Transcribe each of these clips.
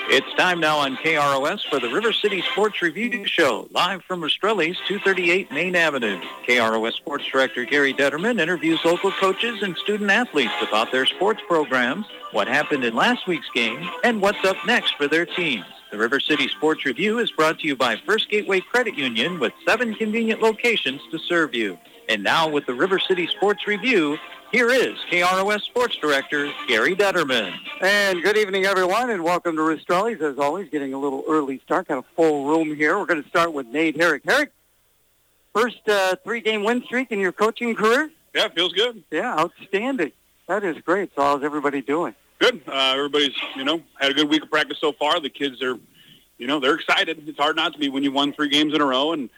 It's time now on KROS for the River City Sports Review Show, live from Rastrelli's 238 Main Avenue. KROS Sports Director Gary Detterman interviews local coaches and student athletes about their sports programs, what happened in last week's game, and what's up next for their teams. The River City Sports Review is brought to you by First Gateway Credit Union with 7 convenient locations to serve you. And now with the River City Sports Review, here is KROS Sports Director Gary Detterman. And good evening, everyone, and welcome to Rastrelli's. As always, getting a little early start, got a full room here. We're going to start with Nate Herrick. Herrick, first 3-game win streak in your coaching career? Yeah, feels good. Yeah, outstanding. That is great. So how's everybody doing? Good. Everybody's, had a good week of practice so far. The kids are, they're excited. It's hard not to be when you won 3 games in a row, and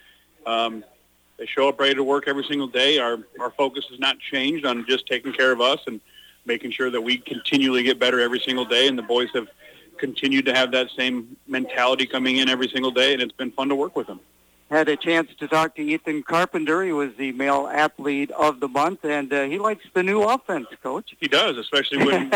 they show up ready to work every single day. Our focus has not changed on just taking care of us and making sure that we continually get better every single day, and the boys have continued to have that same mentality coming in every single day, and it's been fun to work with them. Had a chance to talk to Ethan Carpenter. He was the male athlete of the month, and he likes the new offense, Coach. He does, especially when,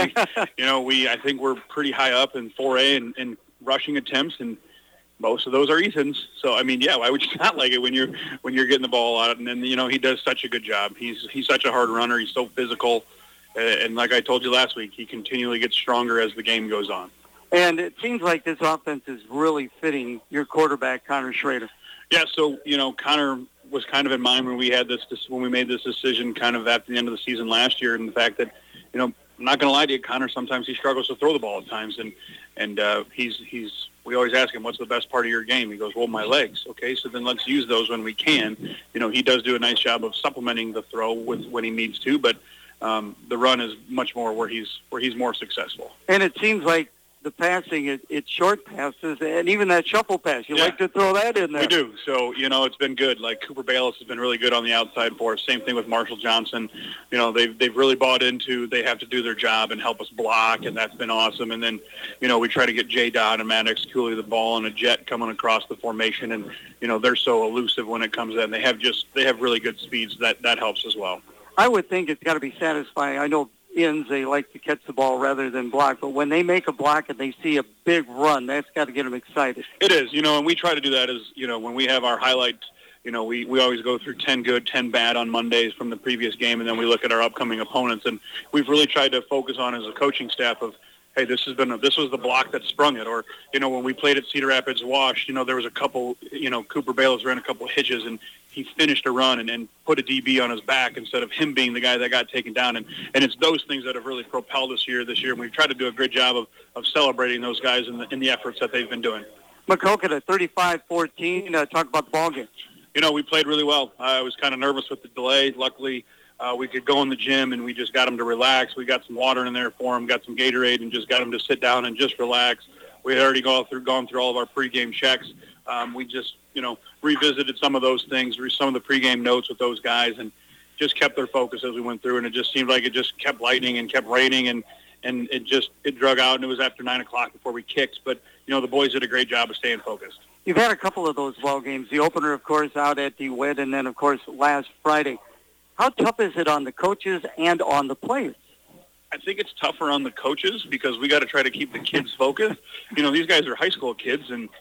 I think we're pretty high up in 4A and rushing attempts, and most of those are Ethan's. So, why would you not like it when you're getting the ball out? And then, he does such a good job. He's such a hard runner. He's so physical. And like I told you last week, he continually gets stronger as the game goes on. And it seems like this offense is really fitting your quarterback, Connor Schrader. Yeah, so, Connor was kind of in mind when we made this decision kind of at the end of the season last year, and the fact that, I'm not going to lie to you, Connor, sometimes he struggles to throw the ball at times, and we always ask him, what's the best part of your game? He goes, well, my legs. Okay, so then let's use those when we can. He does do a nice job of supplementing the throw when he needs to, but the run is much more where he's more successful. And it seems like the passing, it's short passes, and even that shuffle pass. You like to throw that in there. We do. So, it's been good. Like Cooper Bayless has been really good on the outside for us. Same thing with Marshall Johnson. They've really bought into they have to do their job and help us block, and that's been awesome. And then, we try to get Jay Dodd and Maddox Cooley the ball and a jet coming across the formation, and, they're so elusive when it comes in. They have really good speeds. That helps as well. I would think it's got to be satisfying. I know ends, they like to catch the ball rather than block, but when they make a block and they see a big run, that's got to get them excited. It is, and we try to do that as, when we have our highlights, we always go through 10 good, 10 bad on Mondays from the previous game, and then we look at our upcoming opponents, and we've really tried to focus on as a coaching staff of, hey, this was the block that sprung it, or, when we played at Cedar Rapids Wash, there was a couple, Cooper Bayless ran a couple of hitches, and he finished a run and put a DB on his back instead of him being the guy that got taken down. And it's those things that have really propelled us here this year. And we've tried to do a great job of celebrating those guys in the efforts that they've been doing. McCoken at 35-14. Talk about the ball game. We played really well. I was kind of nervous with the delay. Luckily, we could go in the gym, and we just got them to relax. We got some water in there for them, got some Gatorade, and just got them to sit down and just relax. We had already gone through all of our pregame checks. We just, revisited some of those things, some of the pregame notes with those guys, and just kept their focus as we went through. And it just seemed like it just kept lightning and kept raining, and it drug out. And it was after 9 o'clock before we kicked. But the boys did a great job of staying focused. You've had a couple of those ball games. The opener, of course, out at DeWitt, and then, of course, last Friday. How tough is it on the coaches and on the players? I think it's tougher on the coaches because we got to try to keep the kids focused. These guys are high school kids, and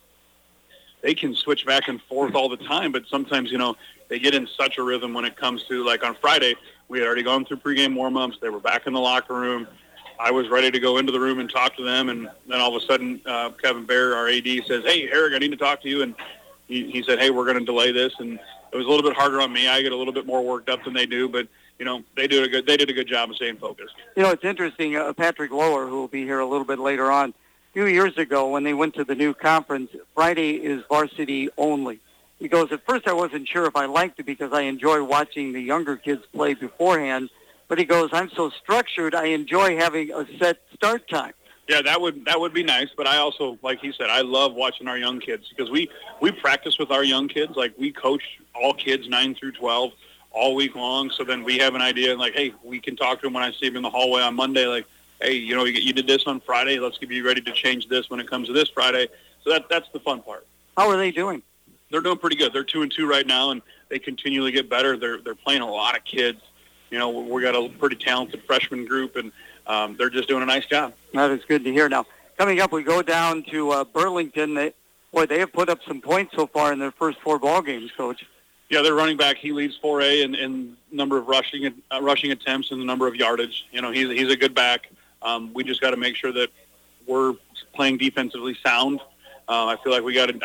they can switch back and forth all the time, but sometimes, they get in such a rhythm when it comes to, like on Friday, we had already gone through pregame warm-ups. They were back in the locker room. I was ready to go into the room and talk to them, and then all of a sudden, Kevin Bear, our AD, says, hey, Eric, I need to talk to you, and he said, hey, we're going to delay this, and it was a little bit harder on me. I get a little bit more worked up than they do, but, they did a good job of staying focused. It's interesting, Patrick Lower, who will be here a little bit later on, a few years ago when they went to the new conference, Friday is varsity only. He goes, at first I wasn't sure if I liked it because I enjoy watching the younger kids play beforehand, but he goes, I'm so structured, I enjoy having a set start time. Yeah, that would be nice, but I also, like he said, I love watching our young kids because we practice with our young kids. Like, we coach all kids 9 through 12 all week long, so then we have an idea, like, hey, we can talk to them when I see them in the hallway on Monday, like, hey, you did this on Friday. Let's get you ready to change this when it comes to this Friday. So that's the fun part. How are they doing? They're doing pretty good. They're 2-2 right now, and they continually get better. They're playing a lot of kids. We got a pretty talented freshman group, and they're just doing a nice job. That is good to hear. Now, Coming up, we go down to Burlington. They have put up some points so far in their first 4 ball games, Coach. Yeah, their running back, he leads 4A in number of rushing attempts and the number of yardage. You know, he's a good back. We just got to make sure that we're playing defensively sound. I feel like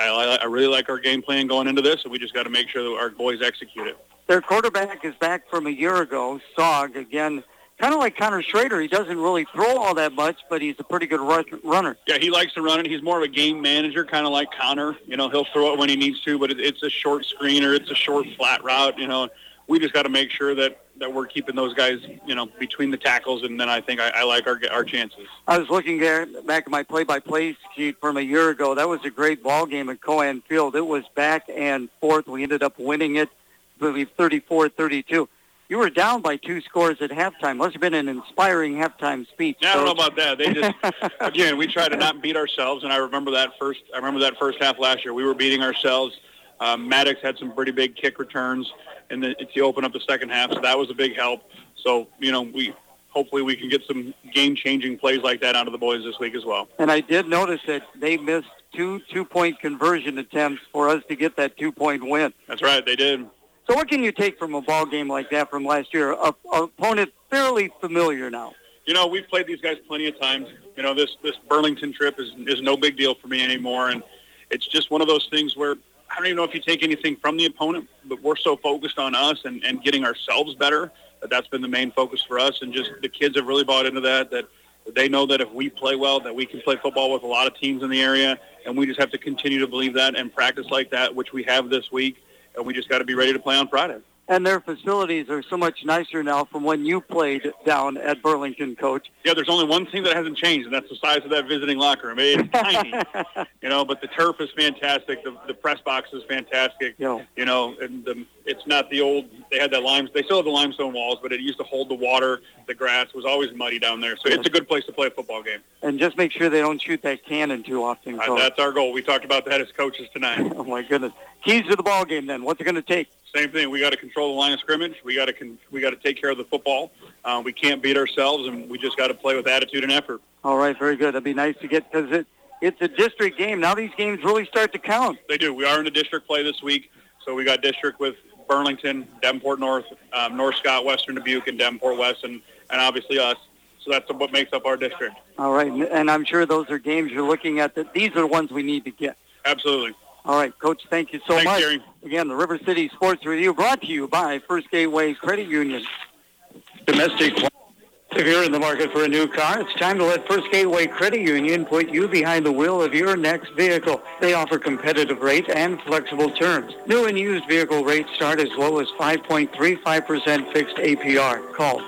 I really like our game plan going into this, and we just got to make sure that our boys execute it. Their quarterback is back from a year ago, Sog, again. Kind of like Connor Schrader. He doesn't really throw all that much, but he's a pretty good runner. Yeah, he likes to run it. He's more of a game manager, kind of like Connor. You know, he'll throw it when he needs to, but it's a short screen or it's a short flat route. You know, we just got to make sure that we're keeping those guys, you know, between the tackles, and then I think I like our chances. I was looking back at my play-by-play sheet from a year ago. That was a great ball game at Coan Field. It was back and forth. We ended up winning it, I believe, 34-32. You were down by 2 scores at halftime. Must have been an inspiring halftime speech. Yeah, I don't know about that. They just, again, we try to not beat ourselves, and I remember that first half last year. We were beating ourselves. Maddox had some pretty big kick returns, and then to open up the second half, so that was a big help. So, you know, hopefully we can get some game-changing plays like that out of the boys this week as well. And I did notice that they missed 2 two-point conversion attempts for us to get that 2-point win. That's right, they did. So what can you take from a ball game like that from last year? A opponent fairly familiar now. You know, we've played these guys plenty of times. You know, this Burlington trip is no big deal for me anymore, and it's just one of those things where I don't even know if you take anything from the opponent, but we're so focused on us and getting ourselves better that's been the main focus for us, and just the kids have really bought into that they know that if we play well, that we can play football with a lot of teams in the area, and we just have to continue to believe that and practice like that, which we have this week. And we just got to be ready to play on Friday. And their facilities are so much nicer now from when you played down at Burlington, Coach. Yeah, there's only one thing that hasn't changed, and that's the size of that visiting locker room. It's tiny, you know, but the turf is fantastic. The press box is fantastic. Yeah. You know, and it's not the old, they still have the limestone walls, but it used to hold the water. The grass was always muddy down there. So it's a good place to play a football game. And just make sure they don't shoot that cannon too often, Coach. That's our goal. We talked about that as coaches tonight. Oh, my goodness. Keys to the ball game, then. What's it going to take? Same thing. We got to control the line of scrimmage. We got to take care of the football. We can't beat ourselves, and we just got to play with attitude and effort. All right, very good. That'd be nice to get, because it's a district game. Now these games really start to count. They do. We are in a district play this week, so we got district with Burlington, Davenport North, North Scott, Western Dubuque, and Davenport West, and obviously us. So that's what makes up our district. All right, and I'm sure those are games you're looking at. These are the ones we need to get. Absolutely. All right, Coach, thank you so much. Thanks, Gary. Again, the River City Sports Review brought to you by First Gateway Credit Union. Domestic. If you're in the market for a new car, it's time to let First Gateway Credit Union put you behind the wheel of your next vehicle. They offer competitive rates and flexible terms. New and used vehicle rates start as low as 5.35% fixed APR. Call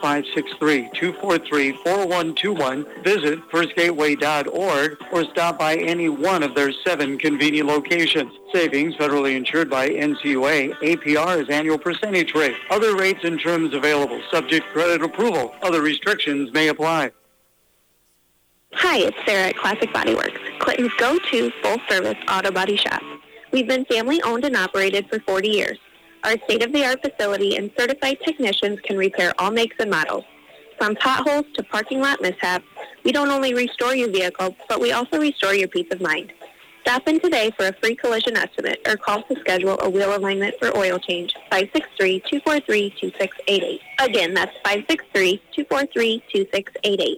563-243-4121. Visit firstgateway.org or stop by any one of their 7 convenient locations. Savings federally insured by NCUA. APR is annual percentage rate. Other rates and terms available. Subject credit approval. Other restrictions may apply. Hi, it's Sarah at Classic Body Works, Clinton's go-to full-service auto body shop. We've been family-owned and operated for 40 years. Our state-of-the-art facility and certified technicians can repair all makes and models. From potholes to parking lot mishaps, we don't only restore your vehicle, but we also restore your peace of mind. Stop in today for a free collision estimate or call to schedule a wheel alignment for oil change, 563-243-2688. Again, that's 563-243-2688.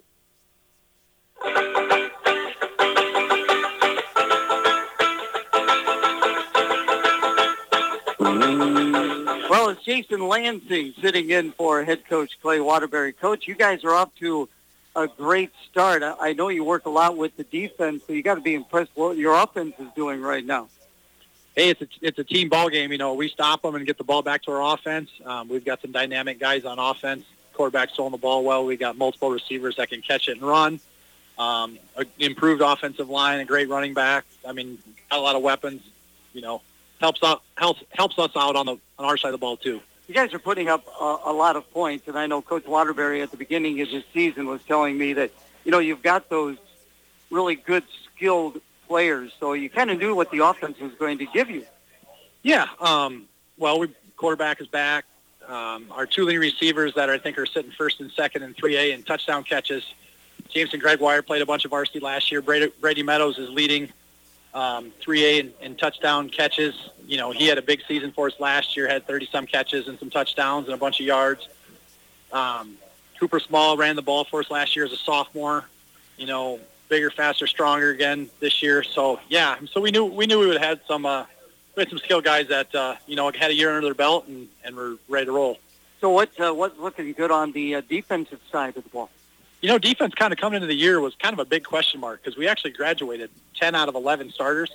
Well, it's Jason Lansing sitting in for head coach Clay Waterbury. Coach, you guys are off to a great start. I know you work a lot with the defense, so you got to be impressed with what your offense is doing right now. Hey, it's a team ball game. You know, we stop them and get the ball back to our offense. We've got some dynamic guys on offense. Quarterback's throwing the ball well. We got multiple receivers that can catch it and run. Improved offensive line, a great running back. I mean, got a lot of weapons. You know, helps us out on our side of the ball too. You guys are putting up a lot of points, and I know Coach Waterbury at the beginning of this season was telling me that, you know, you've got those really good, skilled players, so you kind of knew what the offense was going to give you. Yeah. Quarterback is back. Our 2 lead receivers that I think are sitting first and second in 3A in touchdown catches. Jameson Gregoire played a bunch of varsity last year. Brady Meadows is leading 3A in touchdown catches. You know, he had a big season for us last year, had 30-some catches and some touchdowns and a bunch of yards. Cooper Small ran the ball for us last year as a sophomore. You know, bigger, faster, stronger again this year. So, yeah, so we knew we would have had some skilled guys that, you know, had a year under their belt and were ready to roll. So what's looking good on the defensive side of the ball? You know, defense kind of coming into the year was kind of a big question mark because we actually graduated 10 out of 11 starters.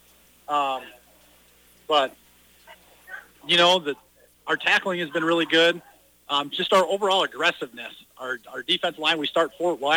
But, you know, our tackling has been really good. Just our overall aggressiveness. Our defensive line, we start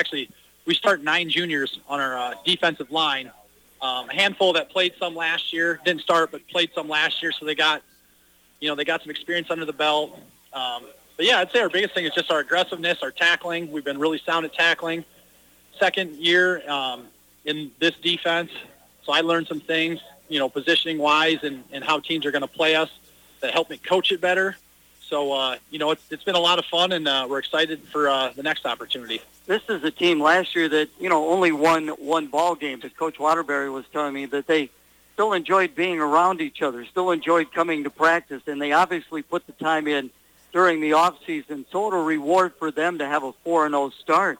9 juniors on our defensive line. A handful that played some last year, didn't start, but played some last year, so they got some experience under the belt. But, yeah, I'd say our biggest thing is just our aggressiveness, our tackling. We've been really sound at tackling. Second year in this defense, so I learned some things, you know, positioning-wise and how teams are going to play us that helped me coach it better. So, you know, it's been a lot of fun, and we're excited for the next opportunity. This is a team last year that, you know, only won one ball game, but Coach Waterbury was telling me that they still enjoyed being around each other, still enjoyed coming to practice, and they obviously put the time in during the off season. So it'll reward for them to have a 4-0 start.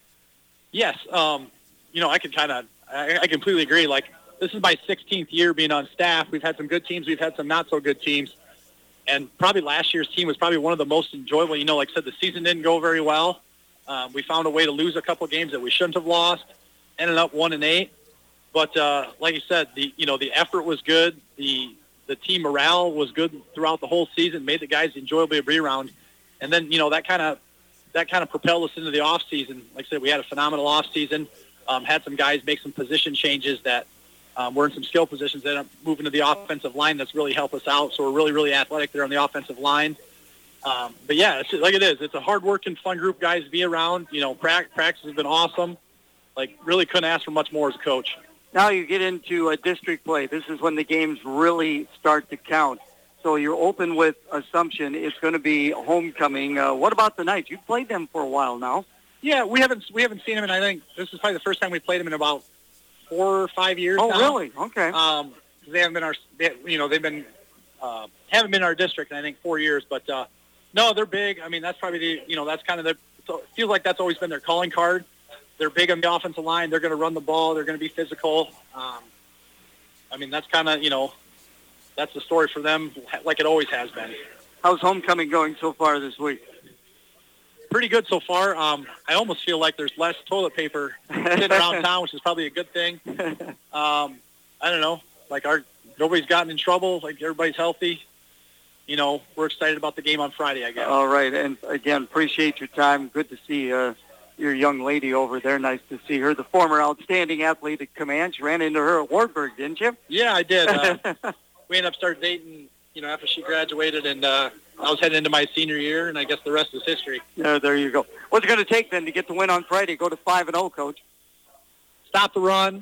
Yes, you know, I completely agree. Like, this is my 16th year being on staff. We've had some good teams, we've had some not so good teams, and probably last year's team was probably one of the most enjoyable. You know, like I said, the season didn't go very well. We found a way to lose a couple of games that we shouldn't have lost. Ended up 1-8. But like you said, the effort was good. The team morale was good throughout the whole season. Made the guys enjoyable to be around. And then, you know, that kind of propelled us into the off season. Like I said, we had a phenomenal off season. Had some guys make some position changes that were in some skill positions that ended up moving to the offensive line. That's really helped us out. So we're really, really athletic there on the offensive line. But, yeah, it's like it is. It's a hard-working, fun group, guys, to be around. You know, practice has been awesome. Like, really couldn't ask for much more as a coach. Now you get into district play. This is when the games really start to count. So you're open with Assumption. It's going to be homecoming. What about the Knights? You've played them for a while now. Yeah, we haven't seen them, and I think this is probably the first time we played them in about 4 or 5 years. Oh, now. Really? Okay. They haven't been haven't been our district in I think 4 years, but no, they're big. I mean, that's probably that's kind of it feels like that's always been their calling card. They're big on the offensive line. They're going to run the ball. They're going to be physical. I mean, that's kind of, that's the story for them, like it always has been. How's homecoming going so far this week? Pretty good so far. I almost feel like there's less toilet paper sitting around town, which is probably a good thing. I don't know. Like nobody's gotten in trouble. Like everybody's healthy. We're excited about the game on Friday, I guess. All right. And again, appreciate your time. Good to see your young lady over there. Nice to see her. The former outstanding athlete at Comanche. Ran into her at Wartburg, didn't you? Yeah, I did. We ended up starting dating, after she graduated, and I was heading into my senior year, and I guess the rest is history. Yeah, there you go. What's it going to take then to get the win on Friday? Go to 5-0, Coach. Stop the run.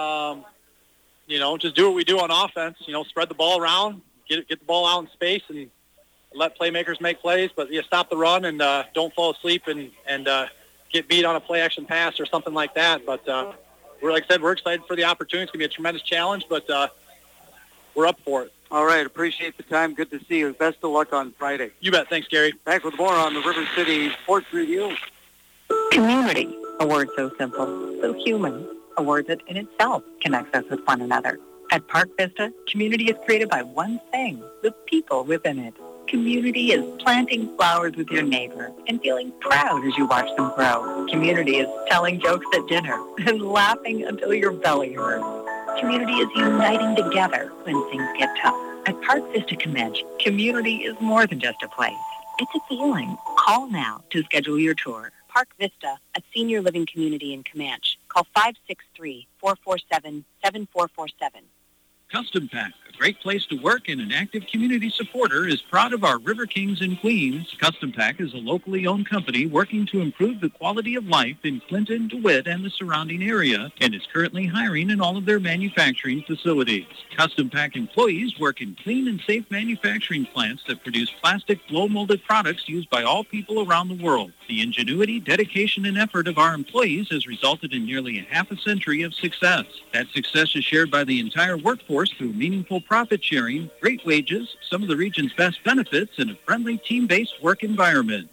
Just do what we do on offense. Spread the ball around, get the ball out in space, and let playmakers make plays. But stop the run and don't fall asleep and get beat on a play-action pass or something like that. But we're excited for the opportunity. It's going to be a tremendous challenge, but we're up for it. All right. Appreciate the time. Good to see you. Best of luck on Friday. You bet. Thanks, Gary. Back with more on the River City Sports Review. Community, a word so simple, so human, a word that in itself connects us with one another. At Park Vista, community is created by one thing, the people within it. Community is planting flowers with your neighbor and feeling proud as you watch them grow. Community is telling jokes at dinner and laughing until your belly hurts. Community is uniting together when things get tough. At Park Vista Comanche, community is more than just a place. It's a feeling. Call now to schedule your tour. Park Vista, a senior living community in Comanche. Call 563-447-7447. Custom Pack, great place to work and an active community supporter, is proud of our River Kings in Queens. Custom Pack is a locally owned company working to improve the quality of life in Clinton, DeWitt, and the surrounding area, and is currently hiring in all of their manufacturing facilities. Custom Pack employees work in clean and safe manufacturing plants that produce plastic blow-molded products used by all people around the world. The ingenuity, dedication, and effort of our employees has resulted in nearly a half a century of success. That success is shared by the entire workforce through meaningful profit sharing, great wages, some of the region's best benefits, and a friendly team-based work environment.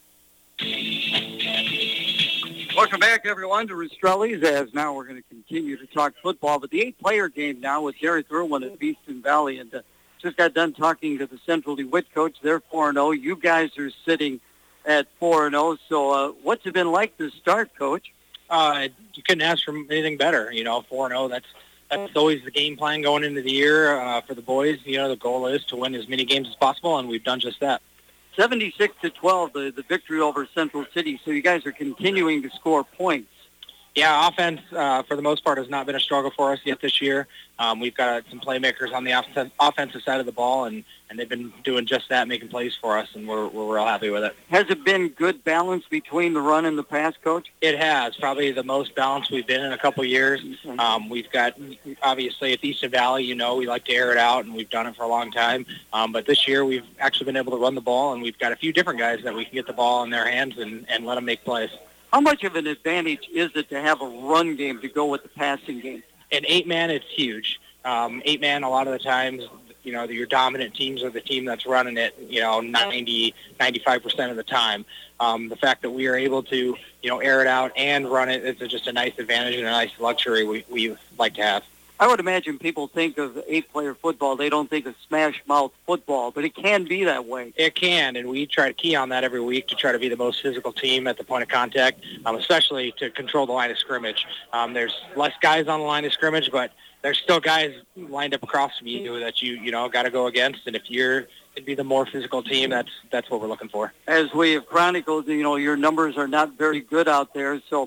Welcome back, everyone, to Rastrelli's, as now we're going to continue to talk football. But the 8-player game now with Derek Irwin of Easton Valley. And just got done talking to the Central DeWitt coach. They're 4-0. You guys are sitting at 4-0. So what's it been like to start, Coach? You couldn't ask for anything better. 4-0, that's always the game plan going into the year for the boys. The goal is to win as many games as possible, and we've done just that. 76-12, the victory over Central City. So you guys are continuing to score points. Yeah, offense, for the most part, has not been a struggle for us yet this year. We've got some playmakers on the offensive side of the ball, and they've been doing just that, making plays for us, and we're real happy with it. Has it been good balance between the run and the pass, Coach? It has. Probably the most balanced we've been in a couple of years. We've got, obviously, at Easton Valley, we like to air it out, and we've done it for a long time. But this year we've actually been able to run the ball, and we've got a few different guys that we can get the ball in their hands and let them make plays. How much of an advantage is it to have a run game to go with the passing game? In 8-man, it's huge. 8-man, a lot of the times, your dominant teams are the team that's running it, 90, 95% of the time. The fact that we are able to, air it out and run it is just a nice advantage and a nice luxury we like to have. I would imagine people think of 8-player football. They don't think of smash-mouth football, but it can be that way. It can, and we try to key on that every week to try to be the most physical team at the point of contact, especially to control the line of scrimmage. There's less guys on the line of scrimmage, but there's still guys lined up across from you that you got to go against, and if you're to be the more physical team, that's what we're looking for. As we have chronicled, your numbers are not very good out there, so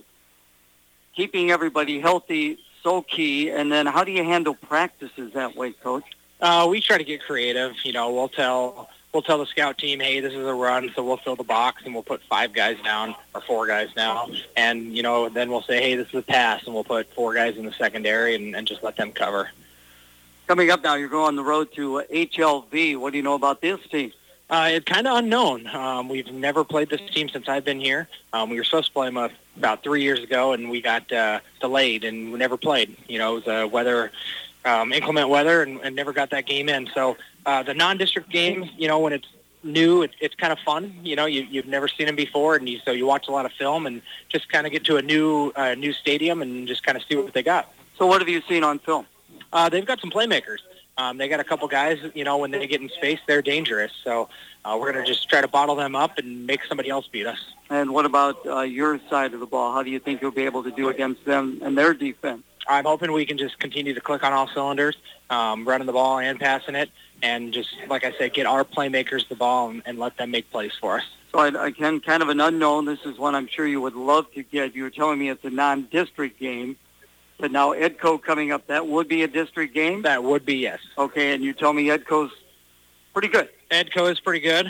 keeping everybody healthy so key. And then how do you handle practices that way, Coach? We try to get creative. We'll tell the scout team, hey, this is a run, so we'll fill the box and we'll put 5 guys down or 4 guys down. And, then we'll say, hey, this is a pass, and we'll put 4 guys in the secondary and just let them cover. Coming up now, you're going on the road to HLV. What do you know about this team? It's kind of unknown. We've never played this team since I've been here. We were supposed to play them about 3 years ago, and we got delayed, and we never played. It was inclement weather, and never got that game in. So the non-district games, when it's new, it's kind of fun. You've never seen them before, and so you watch a lot of film and just kind of get to a new stadium and just kind of see what they got. So what have you seen on film? They've got some playmakers. They got a couple guys, when they get in space, they're dangerous. So we're going to just try to bottle them up and make somebody else beat us. And what about your side of the ball? How do you think you'll be able to do against them and their defense? I'm hoping we can just continue to click on all cylinders, running the ball and passing it, and just, like I said, get our playmakers the ball and let them make plays for us. So again, kind of an unknown. This is one I'm sure you would love to get. You were telling me it's a non-district game. But now Edco coming up, that would be a district game? That would be, yes. Okay, and you told me Edco's pretty good. Edco is pretty good.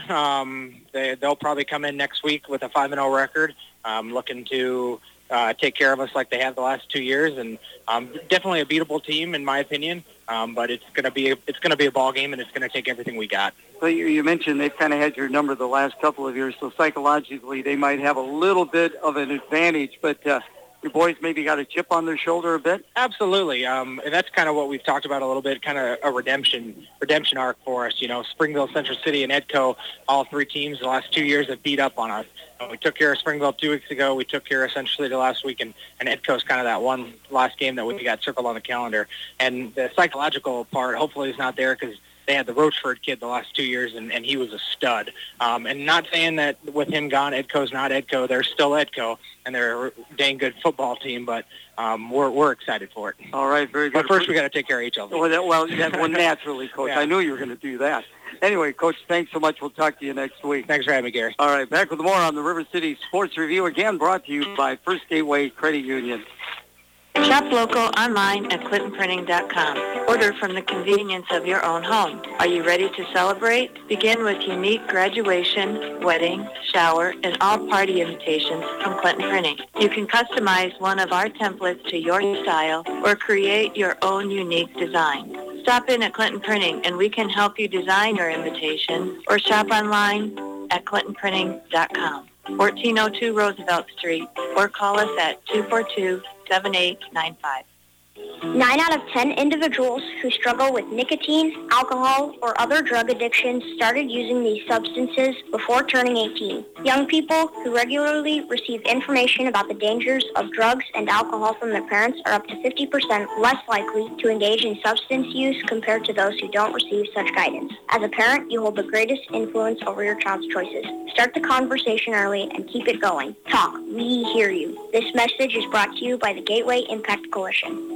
They'll probably come in next week with a 5-0 record, looking to take care of us like they have the last 2 years, and definitely a beatable team in my opinion. But it's going to be a ball game, and it's going to take everything we got. So you mentioned they've kind of had your number the last couple of years, so psychologically they might have a little bit of an advantage, but your boys maybe got a chip on their shoulder a bit? Absolutely. And that's kind of what we've talked about a little bit, kind of a redemption arc for us. Springville, Central City, and Edco, all 3 teams the last 2 years have beat up on us. We took care of Springville 2 weeks ago. We took care of Central City last week, and Edco's kind of that one last game that we got circled on the calendar. And the psychological part hopefully is not there because they had the Rochford kid the last 2 years, and he was a stud. And not saying that with him gone, Edco's not Edco. They're still Edco, and they're a dang good football team, but we're excited for it. All right, very good. But first we got to take care of HLV. Well, naturally, Coach. Yeah. I knew you were going to do that. Anyway, Coach, thanks so much. We'll talk to you next week. Thanks for having me, Gary. All right, back with more on the River City Sports Review, again brought to you by First Gateway Credit Union. Shop local online at ClintonPrinting.com. Order from the convenience of your own home. Are you ready to celebrate? Begin with unique graduation, wedding, shower, and all party invitations from Clinton Printing. You can customize one of our templates to your style or create your own unique design. Stop in at Clinton Printing and we can help you design your invitation or shop online at ClintonPrinting.com. 1402 Roosevelt Street, or call us at 242-7895. 9 out of 10 individuals who struggle with nicotine, alcohol, or other drug addictions started using these substances before turning 18. Young people who regularly receive information about the dangers of drugs and alcohol from their parents are up to 50% less likely to engage in substance use compared to those who don't receive such guidance. As a parent, you hold the greatest influence over your child's choices. Start the conversation early and keep it going. Talk. We hear you. This message is brought to you by the Gateway Impact Coalition.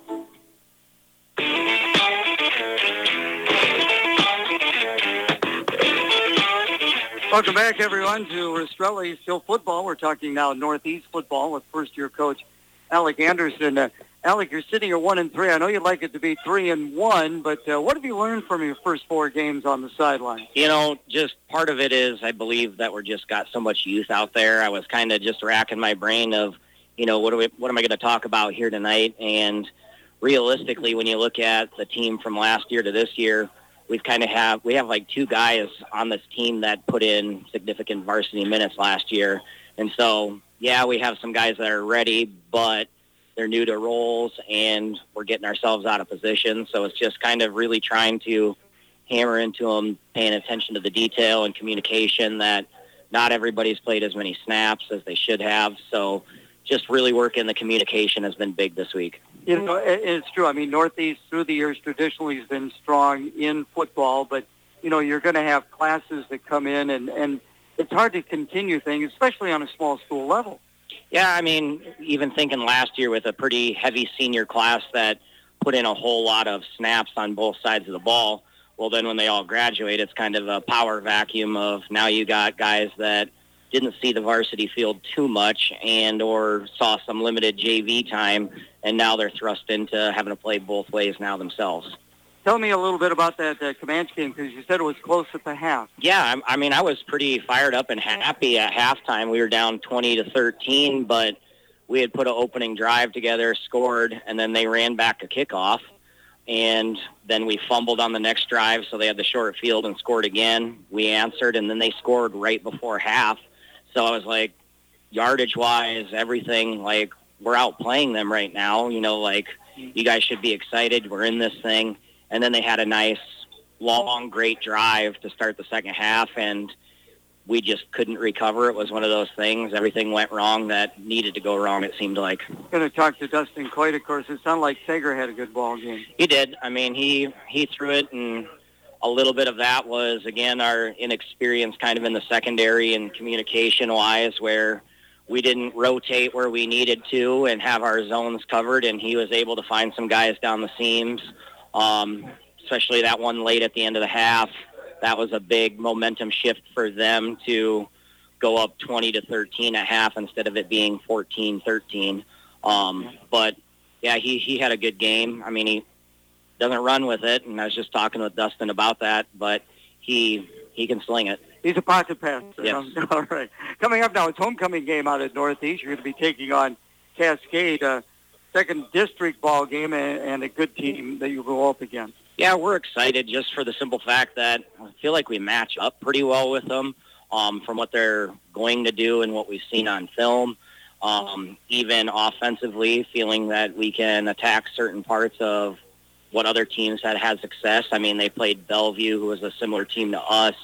Welcome back, everyone, to Rastrelli Still Football. We're talking now Northeast football with first-year coach Alec Anderson. Alec, you're sitting at 1-3. I know you'd like it to be 3-1, but what have you learned from your first 4 games on the sideline? You know, just part of it is I believe that we're just got so much youth out there. I was kind of just racking my brain of, you know, what am I going to talk about here tonight? And realistically, when you look at the team from last year to this year, we have like 2 guys on this team that put in significant varsity minutes last year. And so, yeah, we have some guys that are ready, but they're new to roles and we're getting ourselves out of position. So it's just kind of really trying to hammer into them, paying attention to the detail and communication that not everybody's played as many snaps as they should have. So just really working the communication has been big this week. You know, it's true. I mean, Northeast through the years traditionally has been strong in football, but, you know, you're going to have classes that come in and it's hard to continue things, especially on a small school level. Yeah, I mean, even thinking last year with a pretty heavy senior class that put in a whole lot of snaps on both sides of the ball, well, then when they all graduate, it's kind of a power vacuum of now you got guys that didn't see the varsity field too much and or saw some limited JV time, and now they're thrust into having to play both ways now themselves. Tell me a little bit about that Comanche game, because you said it was close at the half. Yeah, I mean, I was pretty fired up and happy at halftime. We were down 20-13, but we had put an opening drive together, scored, and then they ran back to kickoff. And then we fumbled on the next drive, so they had the short field and scored again. We answered, and then they scored right before half. So I was like, yardage-wise, everything, like, we're outplaying them right now. You know, like, you guys should be excited. We're in this thing. And then they had a nice, long, great drive to start the second half, and we just couldn't recover. It was one of those things. Everything went wrong that needed to go wrong, it seemed like. I'm going to talk to Dustin Coit, of course. It sounded like Sager had a good ball game. He did. I mean, he threw it, and a little bit of that was, again, our inexperience kind of in the secondary and communication-wise, where we didn't rotate where we needed to and have our zones covered, and he was able to find some guys down the seams. Especially that one late at the end of the half. That was a big momentum shift for them to go up 20-13 at half instead of it being 14-13. But, yeah, he had a good game. I mean, he doesn't run with it, and I was just talking with Dustin about that, but he can sling it. He's a pocket passer. Yes. All right. Coming up now, it's homecoming game out at Northeast. You're going to be taking on Cascade, second district ball game, and a good team that you go up against. Yeah, we're excited just for the simple fact that I feel like we match up pretty well with them from what they're going to do and what we've seen on film. Even offensively, feeling that we can attack certain parts of what other teams had success. I mean, they played Bellevue, who was a similar team to us.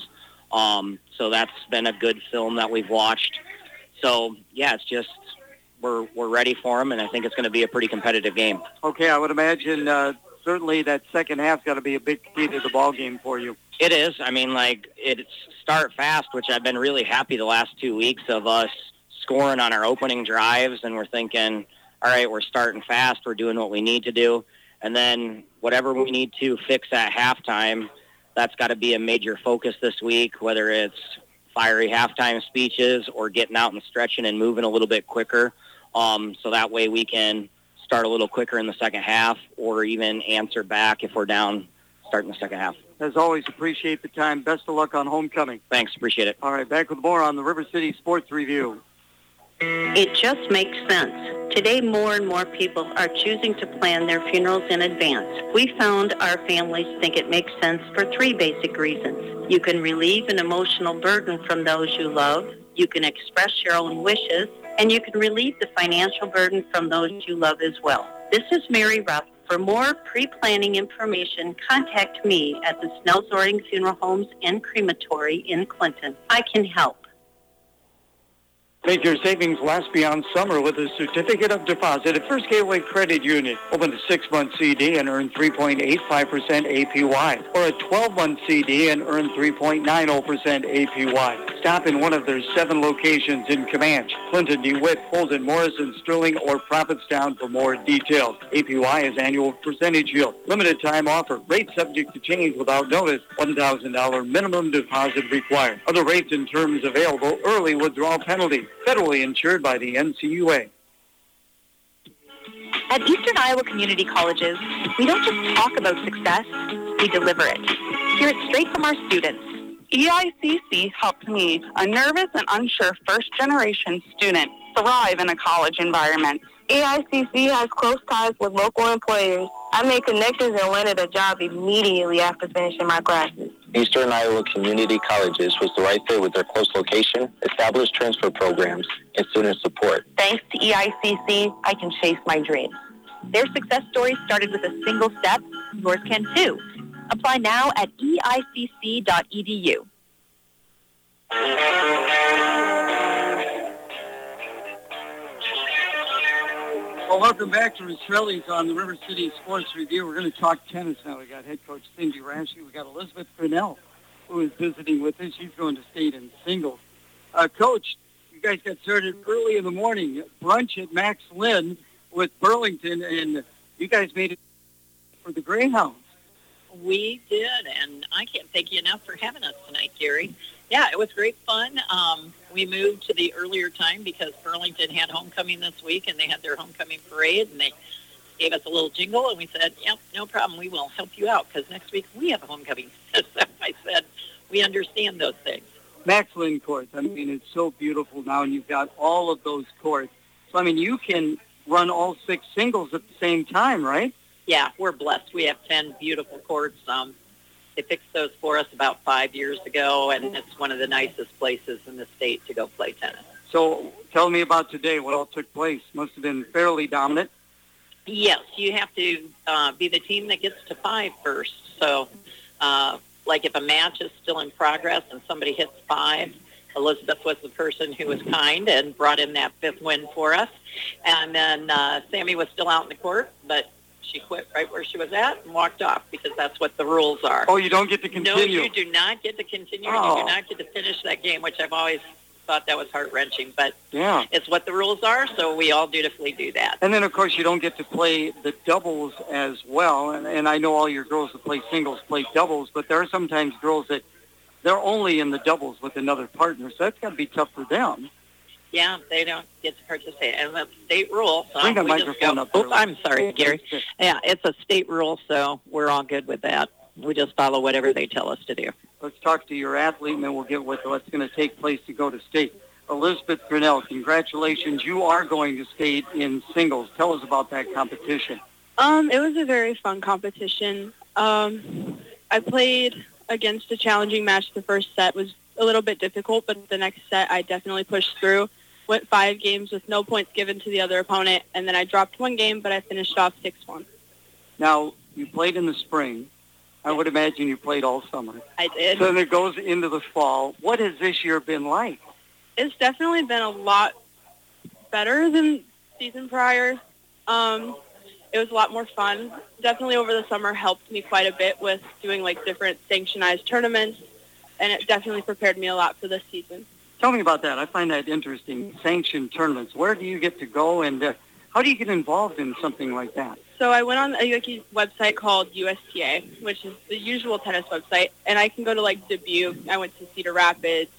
So that's been a good film that we've watched. So, yeah, it's just we're ready for them, and I think it's going to be a pretty competitive game. Okay, I would imagine certainly that second half's got to be a big key to the ball game for you. It is. I mean, like, it's start fast, which I've been really happy the last 2 weeks of us scoring on our opening drives, and we're thinking, all right, we're starting fast, we're doing what we need to do, and then whatever we need to fix at halftime, that's got to be a major focus this week, whether it's fiery halftime speeches or getting out and stretching and moving a little bit quicker. So that way we can start a little quicker in the second half or even answer back if we're down, start in the second half. As always, appreciate the time. Best of luck on homecoming. Thanks. Appreciate it. All right, back with more on the River City Sports Review. It just makes sense. Today, more and more people are choosing to plan their funerals in advance. We found our families think it makes sense for 3 basic reasons. You can relieve an emotional burden from those you love, you can express your own wishes, and you can relieve the financial burden from those you love as well. This is Mary Rupp. For more pre-planning information, contact me at the Snell-Zording Funeral Homes and Crematory in Clinton. I can help. Make your savings last beyond summer with a certificate of deposit at First Gateway Credit Union. Open a 6-month CD and earn 3.85% APY, or a 12-month CD and earn 3.90% APY. Stop in one of their 7 locations in Comanche, Clinton, DeWitt, Holden, Morrison, Sterling, or Prophetstown for more details. APY is annual percentage yield. Limited time offer. Rate subject to change without notice. $1,000 minimum deposit required. Other rates and terms available. Early withdrawal penalty. Federally insured by the NCUA. At Eastern Iowa Community Colleges, we don't just talk about success, we deliver it. Hear it straight from our students. EICC helped me, a nervous and unsure first-generation student, thrive in a college environment. EICC has close ties with local employers. I made connections and landed a job immediately after finishing my classes. Eastern Iowa Community Colleges was the right fit with their close location, established transfer programs, and student support. Thanks to EICC, I can chase my dreams. Their success story started with a single step. Yours can too. Apply now at eicc.edu. Well, welcome back to Rastrelli's on the River City Sports Review. We're going to talk tennis now. We got head coach Cindy Raschke. We got Elizabeth Grinnell, who is visiting with us. She's going to state in singles. Coach, you guys got started early in the morning. Brunch at Max Lynn with Burlington, and you guys made it for the Greyhounds. We did, and I can't thank you enough for having us tonight, Gary. Yeah, it was great fun. We moved to the earlier time because Burlington had homecoming this week, and they had their homecoming parade, and they gave us a little jingle, and we said, yep, no problem, we will help you out because next week we have a homecoming. So I said, we understand those things. Max Lynn courts, I mean, it's so beautiful now, and you've got all of those courts. So, I mean, you can run all 6 singles at the same time, right? Yeah, we're blessed. We have 10 beautiful courts. They fixed those for us about 5 years ago, and it's one of the nicest places in the state to go play tennis. So tell me about today, what all took place. Must have been fairly dominant. Yes, you have to be the team that gets to 5 first. So, like if a match is still in progress and somebody hits 5, Elizabeth was the person who was kind and brought in that 5th win for us. And then Sammy was still out in the court, but she quit right where she was at and walked off because that's what the rules are. Oh, you don't get to continue? No, you do not get to continue. Oh. You do not get to finish that game, which I've always thought that was heart-wrenching. But yeah, it's what the rules are, so we all dutifully do that. And then, of course, you don't get to play the doubles as well. And I know all your girls that play singles play doubles, but there are sometimes girls that they're only in the doubles with another partner, so that's got to be tough for them. Yeah, they don't get to participate. And that's state rule. So bring the microphone up there. Oops, I'm sorry, Gary. Yeah, it's a state rule, so we're all good with that. We just follow whatever they tell us to do. Let's talk to your athlete, and then we'll get with what's going to take place to go to state. Elizabeth Grinnell, congratulations. You are going to state in singles. Tell us about that competition. It was a very fun competition. I played against a challenging match. The first set was a little bit difficult, but the next set I definitely pushed through. Went 5 games with no points given to the other opponent, and then I dropped 1 game, but I finished off 6-1. Now, you played in the spring. I would imagine you played all summer. I did. So then it goes into the fall. What has this year been like? It's definitely been a lot better than season prior. It was a lot more fun. Definitely over the summer helped me quite a bit with doing like different sanctionized tournaments, and it definitely prepared me a lot for this season. Tell me about that. I find that interesting. Sanctioned tournaments. Where do you get to go, and how do you get involved in something like that? So I went on a website called USTA, which is the usual tennis website, and I can go to like Dubuque. I went to Cedar Rapids,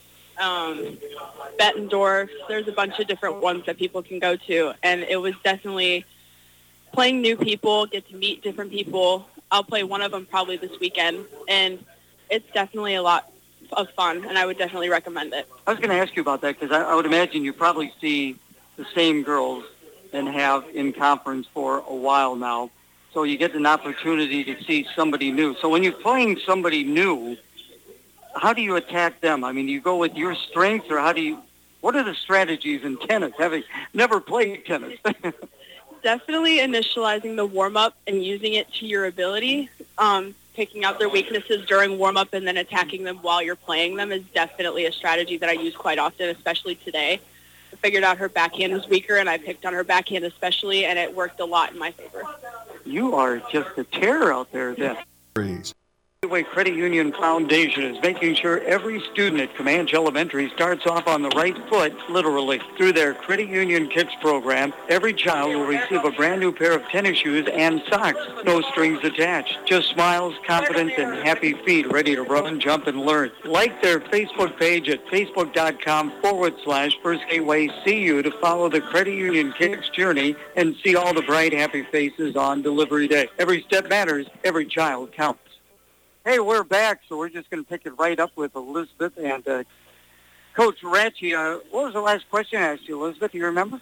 Bettendorf. There's a bunch of different ones that people can go to, and it was definitely playing new people, get to meet different people. I'll play one of them probably this weekend, and it's definitely a lot of fun, and I would definitely recommend it. I was going to ask you about that because I would imagine you probably see the same girls and have in conference for a while now. So you get an opportunity to see somebody new. So when you're playing somebody new, how do you attack them? I mean, do you go with your strengths, or what are the strategies in tennis, having never played tennis? Definitely initializing the warm-up and using it to your ability. Picking out their weaknesses during warm-up and then attacking them while you're playing them is definitely a strategy that I use quite often, especially today. I figured out her backhand was weaker, and I picked on her backhand especially, and it worked a lot in my favor. You are just a terror out there, then. Gateway Credit Union Foundation is making sure every student at Comanche Elementary starts off on the right foot, literally. Through their Credit Union Kicks program, every child will receive a brand new pair of tennis shoes and socks. No strings attached. Just smiles, confidence, and happy feet ready to run, jump, and learn. Like their Facebook page at facebook.com/First Gateway CU to follow the Credit Union Kicks journey and see all the bright, happy faces on delivery day. Every step matters. Every child counts. Hey, we're back, so we're just going to pick it right up with Elizabeth and Coach Ratchey. What was the last question I asked you, Elizabeth? Do you remember?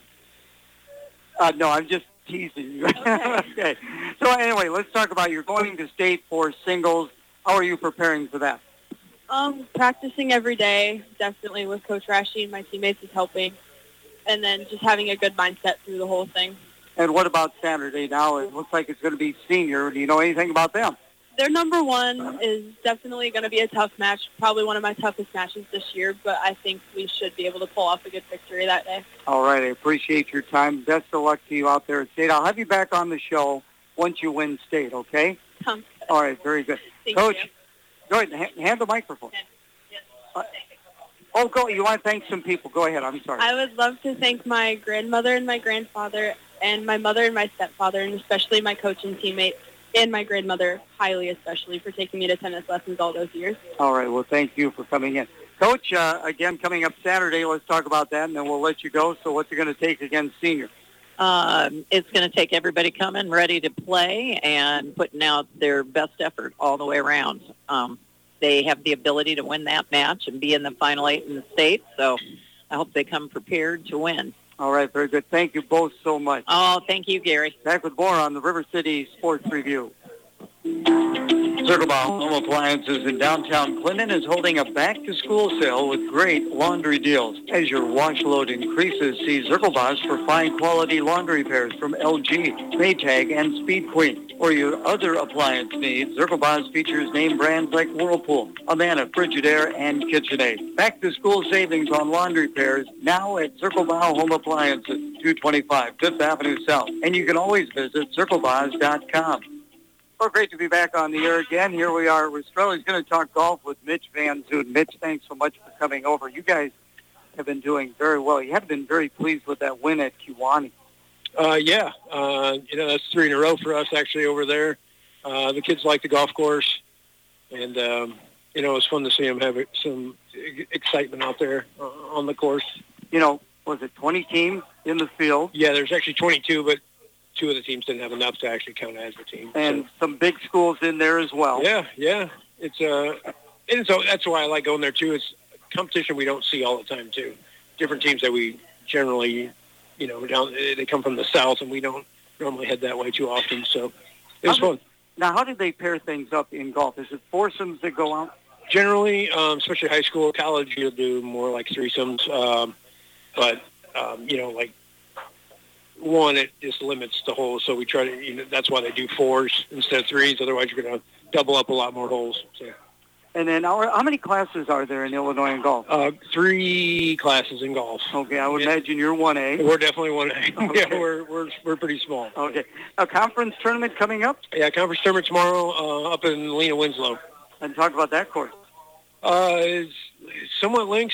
No, I'm just teasing you. Okay. So anyway, let's talk about you're going to state for singles. How are you preparing for that? Practicing every day, definitely with Coach Ratchey and my teammates is helping, and then just having a good mindset through the whole thing. And what about Saturday now? It looks like it's going to be senior. Do you know anything about them? Their number one is definitely going to be a tough match, probably one of my toughest matches this year, but I think we should be able to pull off a good victory that day. All right, I appreciate your time. Best of luck to you out there at state. I'll have you back on the show once you win state, okay? Sounds good. All right, very good. Thank Coach, you. go ahead, hand the microphone. Go. You want to thank some people. Go ahead. I'm sorry. I would love to thank my grandmother and my grandfather and my mother and my stepfather, and especially my coach and teammates. And my grandmother, highly especially, for taking me to tennis lessons all those years. All right. Well, thank you for coming in. Coach, again, coming up Saturday, let's talk about that, and then we'll let you go. So what's it going to take against senior? It's going to take everybody coming ready to play and putting out their best effort all the way around. They have the ability to win that match and be in the Final Eight in the state, so I hope they come prepared to win. All right, very good. Thank you both so much. Oh, thank you, Gary. Back with more on the River City Sports Review. Circle Bound Home Appliances in downtown Clinton is holding a back-to-school sale with great laundry deals. As your wash load increases, see Zirkelbach for fine quality laundry pairs from LG, Maytag, and Speed Queen. For your other appliance needs, Zirkelbach features name brands like Whirlpool, Amana, Frigidaire, and KitchenAid. Back-to-school savings on laundry pairs now at Zirkelbach Home Appliances, 225 Fifth Avenue South. And you can always visit zirkelbach.com. Well, great to be back on the air again. Here we are. Westrelli's going to talk golf with Mitch Van Zoon. Mitch, thanks so much for coming over. You guys have been doing very well. You have been very pleased with that win at Kewanee. Yeah. That's 3 in a row for us actually over there. The kids like the golf course, and, it was fun to see them have some excitement out there on the course. Was it 20 teams in the field? Yeah, there's actually 22, but 2 of the teams didn't have enough to actually count as a team. And some big schools in there as well. Yeah. It's and so that's why I like going there too. It's competition we don't see all the time too. Different teams that we generally, they come from the south, and we don't normally head that way too often. So it was fun. Now, how did they pair things up in golf? Is it foursomes that go out? Generally, especially high school, college, you'll do more like threesomes. But like. One, it just limits the holes, so we try to, that's why they do 4s instead of 3s. Otherwise, you're going to double up a lot more holes. So. And then how many classes are there in Illinois in golf? 3 classes in golf. Okay, I would imagine you're 1A. We're definitely 1A. Okay. Yeah, we're pretty small. Okay. A conference tournament coming up? Yeah, conference tournament tomorrow up in Lena Winslow. And talk about that course. It's somewhat links,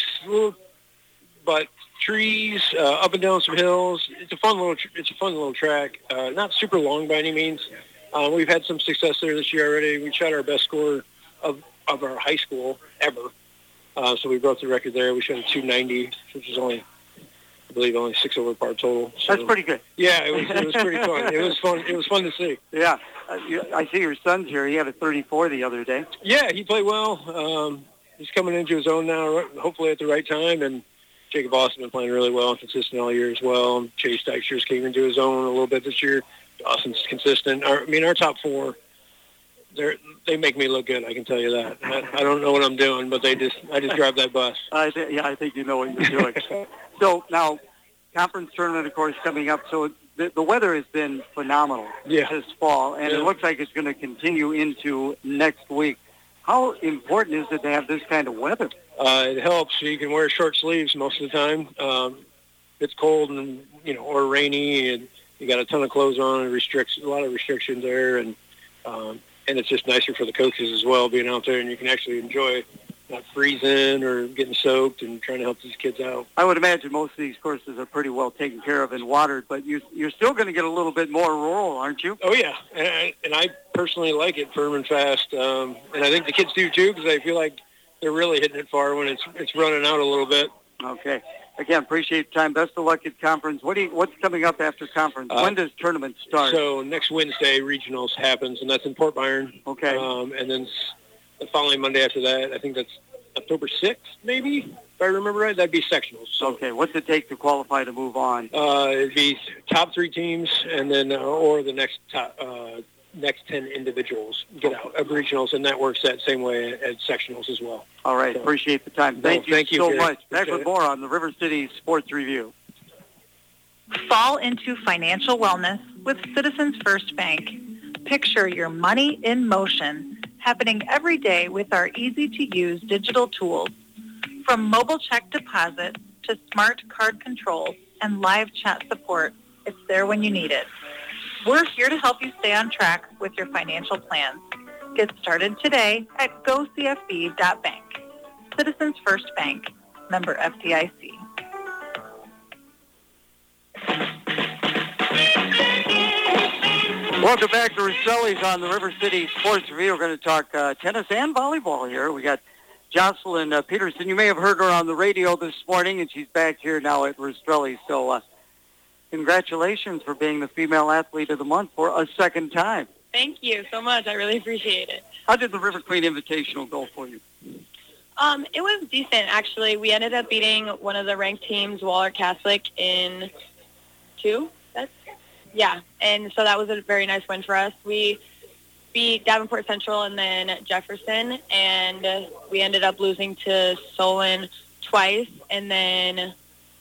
but trees, up and down some hills. It's a fun little track. Not super long by any means. We've had some success there this year already. We shot our best score of our high school ever. So we broke the record there. We shot a 290, which is only believe only 6 over par total. So, that's pretty good. Yeah, it was pretty fun. It was fun. It was fun to see. Yeah, I see your son's here. He had a 34 the other day. Yeah, he played well. He's coming into his own now, hopefully at the right time. And Jacob Austin been playing really well and consistent all year as well. Chase Dykstra's came into his own a little bit this year. Dawson's consistent. Our top 4, they make me look good. I can tell you that. I don't know what I'm doing, but I just drive that bus. I think you know what you're doing. So now, conference tournament, of course, coming up. So the weather has been phenomenal this fall, and it looks like it's going to continue into next week. How important is it to have this kind of weather? It helps. You can wear short sleeves most of the time. It's cold and or rainy, and you got a ton of clothes on. It a lot of restrictions there, and it's just nicer for the coaches as well being out there, and you can actually enjoy not freezing or getting soaked and trying to help these kids out. I would imagine most of these courses are pretty well taken care of and watered, but you're still going to get a little bit more rural, aren't you? Oh, yeah, and I personally like it firm and fast, and I think the kids do too because I feel like they're really hitting it far when it's running out a little bit. Okay. Again, appreciate the time. Best of luck at conference. What's coming up after conference? When does tournament start? So next Wednesday, regionals happens, and that's in Port Byron. Okay. And then the following Monday after that, I think that's October 6th, maybe, if I remember right. That'd be sectionals. So, okay. What's it take to qualify to move on? It'd be top 3 teams, and then or the next 10 individuals get out of regionals, and that works that same way at sectionals as well. All right. So, appreciate the time. Thank you so much. Back with more on the River City Sports Review. Fall into financial wellness with Citizens First Bank. Picture your money in motion, happening every day with our easy-to-use digital tools. From mobile check deposit to smart card controls and live chat support, it's there when you need it. We're here to help you stay on track with your financial plans. Get started today at gocfb.bank. Citizens First Bank, member FDIC. Welcome back to Rosselli's on the River City Sports Review. We're going to talk tennis and volleyball here. We got Jocelyn Peterson. You may have heard her on the radio this morning, and she's back here now at Rosselli's. So congratulations for being the Female Athlete of the Month for a second time. Thank you so much. I really appreciate it. How did the River Queen Invitational go for you? It was decent, actually. We ended up beating one of the ranked teams, Waller Catholic, in 2 sets. Yeah, and so that was a very nice win for us. We beat Davenport Central and then Jefferson, and we ended up losing to Solon twice, and then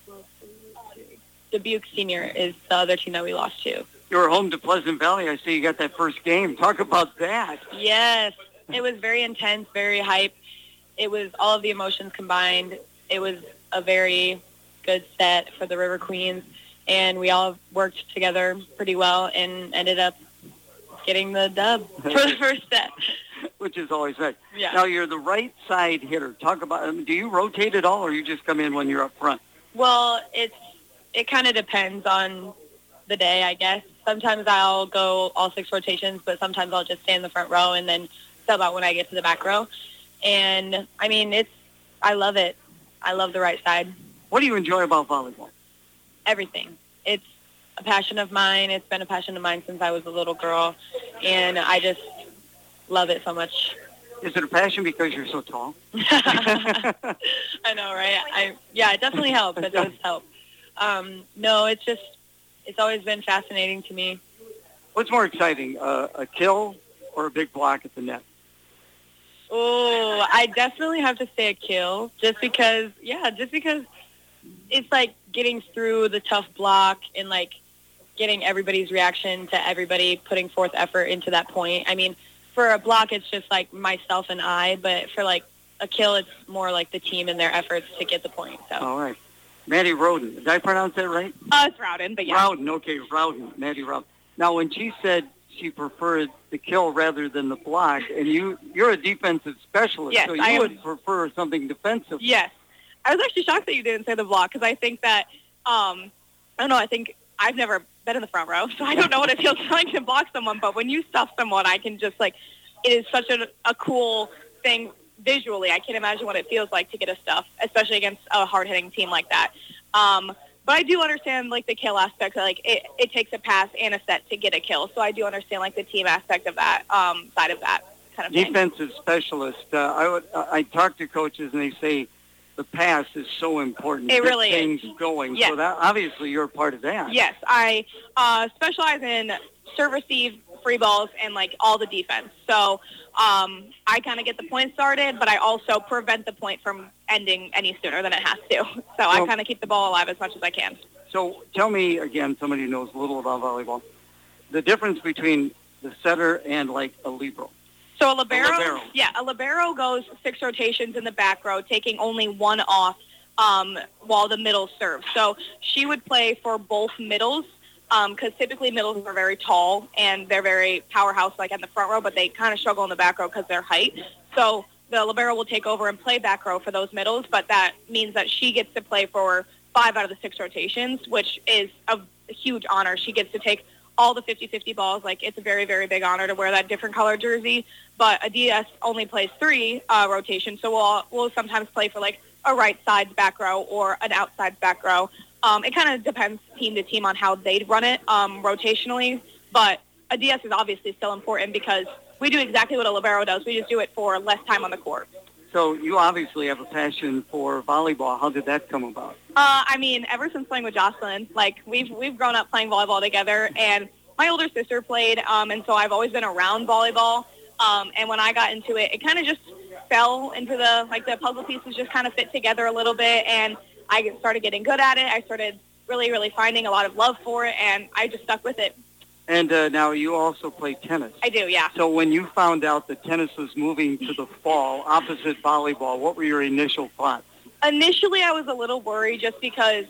Dubuque Senior is the other team that we lost to. You were home to Pleasant Valley. I see you got that first game. Talk about that. Yes, it was very intense, very hype. It was all of the emotions combined. It was a very good set for the River Queens, and we all worked together pretty well and ended up getting the dub for the first set. Which is always nice. Yeah. Now, you're the right side hitter. Talk about, do you rotate at all, or you just come in when you're up front? Well, it kind of depends on the day, I guess. Sometimes I'll go all 6 rotations, but sometimes I'll just stay in the front row and then sub out when I get to the back row. And, I mean, I love it. I love the right side. What do you enjoy about volleyball? Everything. It's a passion of mine. It's been a passion of mine since I was a little girl, and I just love it so much. Is it a passion because you're so tall? I know, right? Yeah, it definitely helps. It does help. No, it's always been fascinating to me. What's more exciting, a kill or a big block at the net? Oh, I definitely have to say a kill, just because it's like getting through the tough block and like getting everybody's reaction to everybody putting forth effort into that point. I mean, for a block, it's just like myself and I, but for like a kill, it's more like the team and their efforts to get the point. So. All right. Maddie Rowden. Did I pronounce that right? It's Rowden, but yeah. Rowden, okay, Rowden. Maddie Rowden. Now, when she said she preferred the kill rather than the block, and you're a defensive specialist, yes, so you would prefer something defensive. Yes. I was actually shocked that you didn't say the block, because I think that, I don't know, I think I've never been in the front row, so I don't know what it feels like to block someone, but when you stuff someone, I can just, like, it is such a cool thing visually. I can't imagine what it feels like to get a stuff, especially against a hard-hitting team like that. But I do understand, like, the kill aspect. Like, it takes a pass and a set to get a kill. So I do understand, like, the team aspect of that, side of that kind of thing. Defensive specialist. I talk to coaches, and they say the pass is so important. It really is. Things is. going. Yes. So that obviously you're a part of that. Yes, I specialize in serve, receive, free balls, and, like, all the defense. So I kind of get the point started, but I also prevent the point from ending any sooner than it has to. So I kind of keep the ball alive as much as I can. So tell me, again, somebody who knows a little about volleyball, the difference between the setter and, like, a libero. So a libero. Yeah, a libero goes 6 rotations in the back row, taking only 1 off while the middle serves. So she would play for both middles, because typically middles are very tall and they're very powerhouse, like in the front row, but they kind of struggle in the back row because of their height. So the libero will take over and play back row for those middles, but that means that she gets to play for 5 out of the 6 rotations, which is a huge honor. She gets to take all the 50-50 balls. Like, it's a very, very big honor to wear that different color jersey. But a DS only plays 3 rotations, so we'll sometimes play for, like, a right side back row or an outside back row. It kind of depends team to team on how they'd run it rotationally. But a DS is obviously still important because we do exactly what a libero does. We just do it for less time on the court. So you obviously have a passion for volleyball. How did that come about? I mean, ever since playing with Jocelyn, like, we've grown up playing volleyball together, and my older sister played, and so I've always been around volleyball. And when I got into it, it kind of just fell into the puzzle pieces just kind of fit together a little bit, and I started getting good at it. I started really, really finding a lot of love for it, and I just stuck with it. And now you also play tennis. I do, yeah. So when you found out that tennis was moving to the fall, opposite volleyball, what were your initial thoughts? Initially, I was a little worried just because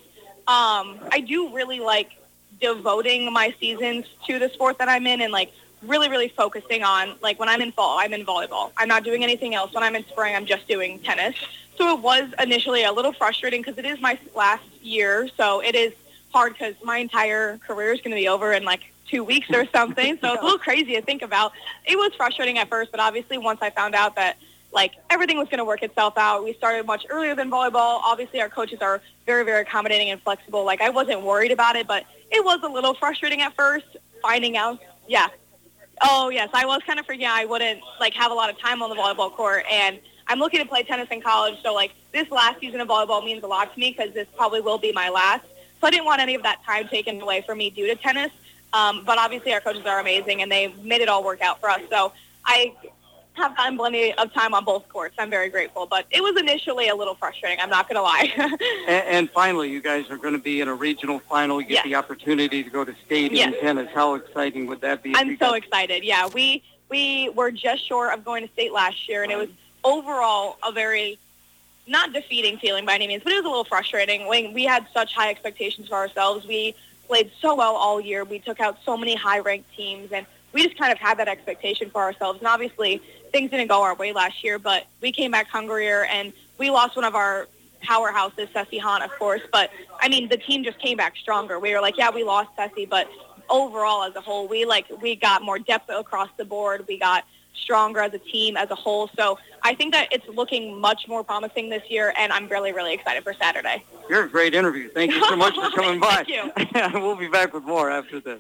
I do really like devoting my seasons to the sport that I'm in and, like, really, really focusing on, like, when I'm in fall, I'm in volleyball. I'm not doing anything else. When I'm in spring, I'm just doing tennis. So it was initially a little frustrating because it is my last year, so it is hard because my entire career is going to be over in, like, 2 weeks or something. So it's a little crazy to think about. It was frustrating at first, but obviously once I found out that, like, everything was going to work itself out. We started much earlier than volleyball. Obviously, our coaches are very, very accommodating and flexible. Like, I wasn't worried about it, but it was a little frustrating at first finding out. Yeah. Oh, yes. I was kind of freaking out I wouldn't, like, have a lot of time on the volleyball court. And I'm looking to play tennis in college. So, like, this last season of volleyball means a lot to me because this probably will be my last. So I didn't want any of that time taken away from me due to tennis. But obviously our coaches are amazing, and they made it all work out for us. So I have gotten plenty of time on both courts. I'm very grateful. But it was initially a little frustrating. I'm not going to lie. and finally, you guys are going to be in a regional final. You get the opportunity to go to state in tennis. How exciting would that be? I'm so excited. Yeah, we were just short of going to state last year, and it was overall a very not defeating feeling by any means, but it was a little frustrating. We had such high expectations for ourselves. We played so well all year. We took out so many high-ranked teams, and we just kind of had that expectation for ourselves. And obviously, things didn't go our way last year, but we came back hungrier, and we lost one of our powerhouses, Ceci Hahn, of course. But, I mean, the team just came back stronger. We were like, yeah, we lost Ceci, but overall as a whole, we got more depth across the board. We got stronger as a team as a whole. So I think that it's looking much more promising this year, and I'm really, really excited for Saturday. You're a great interview. Thank you so much for coming by. Thank you. We'll be back with more after this.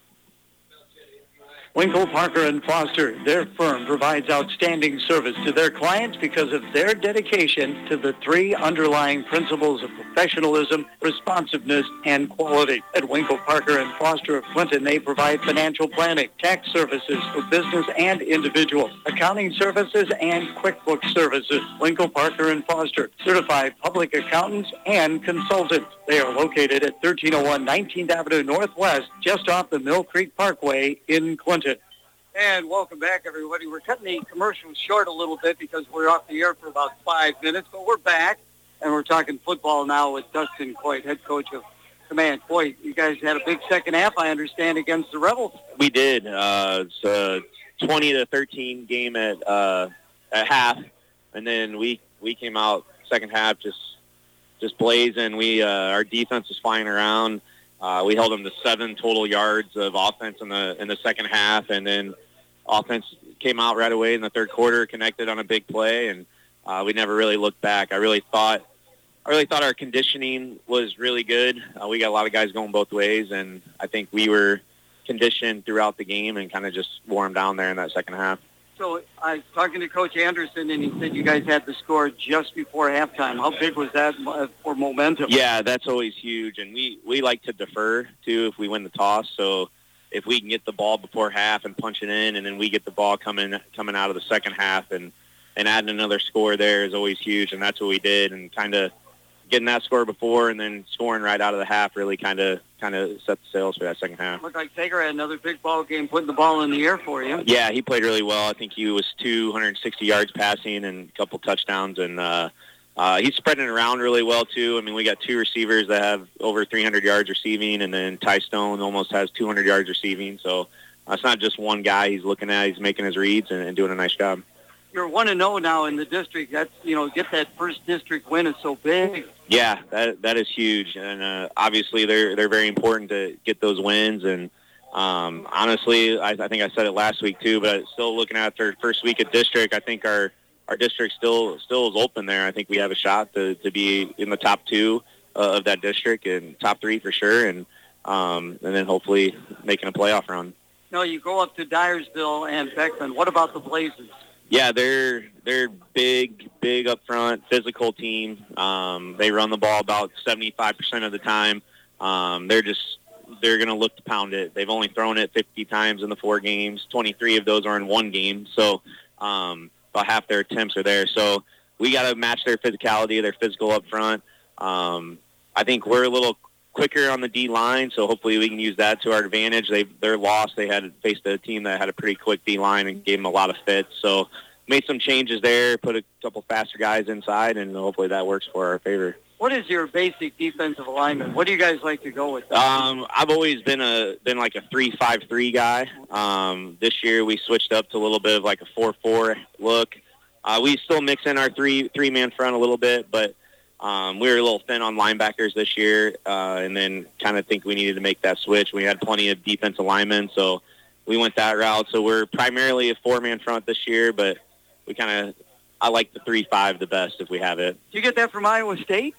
Winkle, Parker, and Foster, their firm provides outstanding service to their clients because of their dedication to the 3 underlying principles of professionalism, responsiveness, and quality. At Winkle, Parker, and Foster of Clinton, they provide financial planning, tax services for business and individual, accounting services, and QuickBooks services. Winkle, Parker, and Foster, certified public accountants and consultants. They are located at 1301 19th Avenue Northwest, just off the Mill Creek Parkway in Clinton. And welcome back, everybody. We're cutting the commercials short a little bit because we're off the air for about 5 minutes, but we're back, and we're talking football now with Dustin Coit, head coach of Command. Coit, you guys had a big second half, I understand, against the Rebels. We did. It's a 20-13 game at half, and then we came out second half just blazing. Our defense was flying around. We held them to 7 total yards of offense in the second half, and then offense came out right away in the third quarter, connected on a big play, and we never really looked back. I really thought really thought our conditioning was really good. We got a lot of guys going both ways, and I think we were conditioned throughout the game and kind of just wore them down there in that second half. So I was talking to Coach Anderson, and he said you guys had the score just before halftime. How big was that for momentum? Yeah, that's always huge, and we like to defer, too, if we win the toss. So if we can get the ball before half and punch it in, and then we get the ball coming out of the second half and adding another score there is always huge, and that's what we did. And kind of getting that score before and then scoring right out of the half really kind of set the sails for that second half. Looked like Sager had another big ball game, putting the ball in the air for you. Yeah, he played really well. I think he was 260 yards passing and a couple touchdowns, and he's spreading it around really well, too. I mean, we got two receivers that have over 300 yards receiving, and then Ty Stone almost has 200 yards receiving. So it's not just one guy he's looking at. He's making his reads and doing a nice job. You're 1-0 now in the district. That's, get that first district win is so big. Yeah, that is huge, and obviously they're very important to get those wins. And honestly, I think I said it last week too, but still looking at their first week of district, I think our district still is open there. I think we have a shot to be in the top 2 of that district and top 3 for sure, and then hopefully making a playoff run. No, you go up to Dyersville and Beckman. What about the Blazers? Yeah, they're big up front, physical team. They run the ball about 75% of the time. They're going to look to pound it. They've only thrown it 50 times in the 4 games. 23 of those are in 1 game. So about half their attempts are there. So we got to match their physicality, their physical up front. I think we're a little quicker on the D-line, so hopefully we can use that to our advantage. They're lost. They had faced a team that had a pretty quick D-line and gave them a lot of fits. So made some changes there, put a couple faster guys inside, and hopefully that works for our favor. What is your basic defensive alignment? What do you guys like to go with? I've always been like a 3-5-3 guy. This year we switched up to a little bit of like a 4-4 look. We still mix in our three-man front a little bit, but we were a little thin on linebackers this year, and then kind of think we needed to make that switch. We had plenty of defensive linemen, so we went that route. So we're primarily a 4-man front this year, but I like the 3-5 the best if we have it. Did you get that from Iowa State?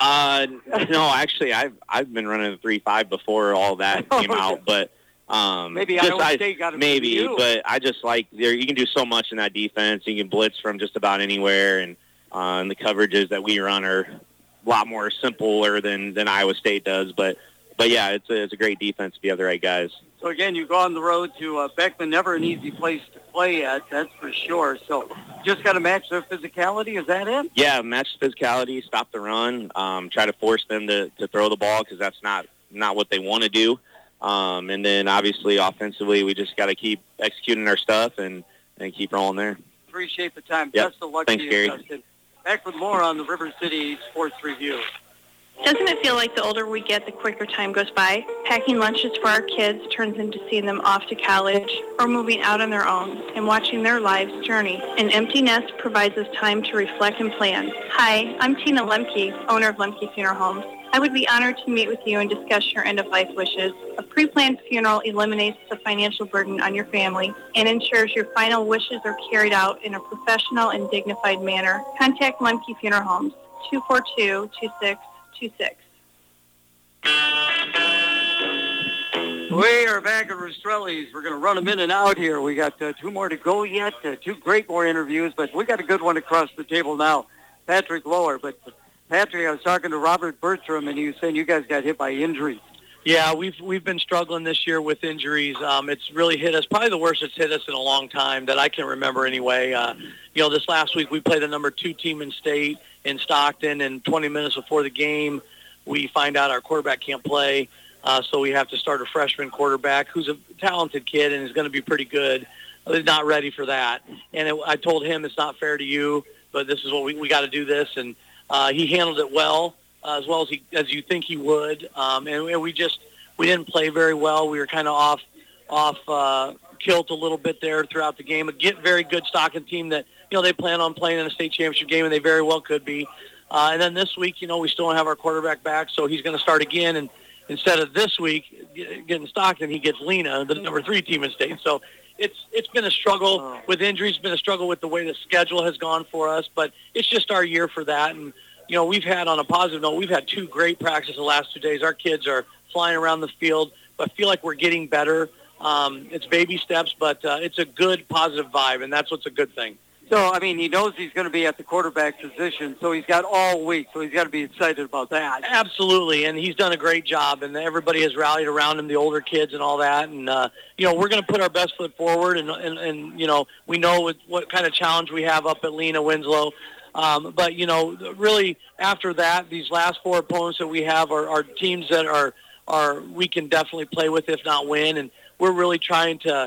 No, actually, I've been running a 3-5 before all that came out, but maybe Iowa State got it. Maybe, you. But I just like you can do so much in that defense. You can blitz from just about anywhere, and the coverages that we run are a lot more simpler than Iowa State does. But yeah, it's a great defense if you have the right guys. So again, you go on the road to Beckman, never an easy place to play at, that's for sure. So just got to match their physicality, is that it? Yeah, match the physicality, stop the run, try to force them to throw the ball because that's not what they want to do. And then obviously offensively, we just got to keep executing our stuff and keep rolling there. Appreciate the time. Yep. Best of luck Thanks, to you, Gary. Justin. Back with more on the River City Sports Review. Doesn't it feel like the older we get, the quicker time goes by? Packing lunches for our kids turns into seeing them off to college or moving out on their own and watching their lives journey. An empty nest provides us time to reflect and plan. Hi, I'm Tina Lemke, owner of Lemke Funeral Homes. I would be honored to meet with you and discuss your end-of-life wishes. A pre-planned funeral eliminates the financial burden on your family and ensures your final wishes are carried out in a professional and dignified manner. Contact Lemke Funeral Homes, 242-2626. We are back at Rastrelli's. We're going to run them in and out here. We got 2 more to go yet, 2 great more interviews, but we got a good one across the table now, Patrick Lower. But Patrick, I was talking to Robert Bertram, and he was saying you guys got hit by injuries. Yeah, we've been struggling this year with injuries. It's really hit us, probably the worst it's hit us in a long time that I can remember anyway. This last week we played the number 2 team in state in Stockton, and 20 minutes before the game we find out our quarterback can't play, so we have to start a freshman quarterback who's a talented kid and is going to be pretty good. He's not ready for that. And I told him it's not fair to you, but this is what we got to do this, and he handled it well as you think he would. And we didn't play very well. We were kind of off kilt a little bit there throughout the game. A very good Stockton team that they plan on playing in a state championship game, and they very well could be. And then this week, we still don't have our quarterback back, so he's going to start again. And instead of this week getting Stockton, he gets Lena, the number 3 team in state. So it's been a struggle with injuries. It's been a struggle with the way the schedule has gone for us, but it's just our year for that. And we've had, on a positive note, we've had 2 great practices the last 2 days. Our kids are flying around the field, but I feel like we're getting better. It's baby steps, but it's a good, positive vibe, and that's what's a good thing. So, I mean, he knows he's going to be at the quarterback position, so he's got all week, so he's got to be excited about that. Absolutely, and he's done a great job, and everybody has rallied around him, the older kids and all that. And, we're going to put our best foot forward, and we know what kind of challenge we have up at Lena Winslow. But, really after that, these last 4 opponents that we have are teams that are we can definitely play with, if not win, and we're really trying to,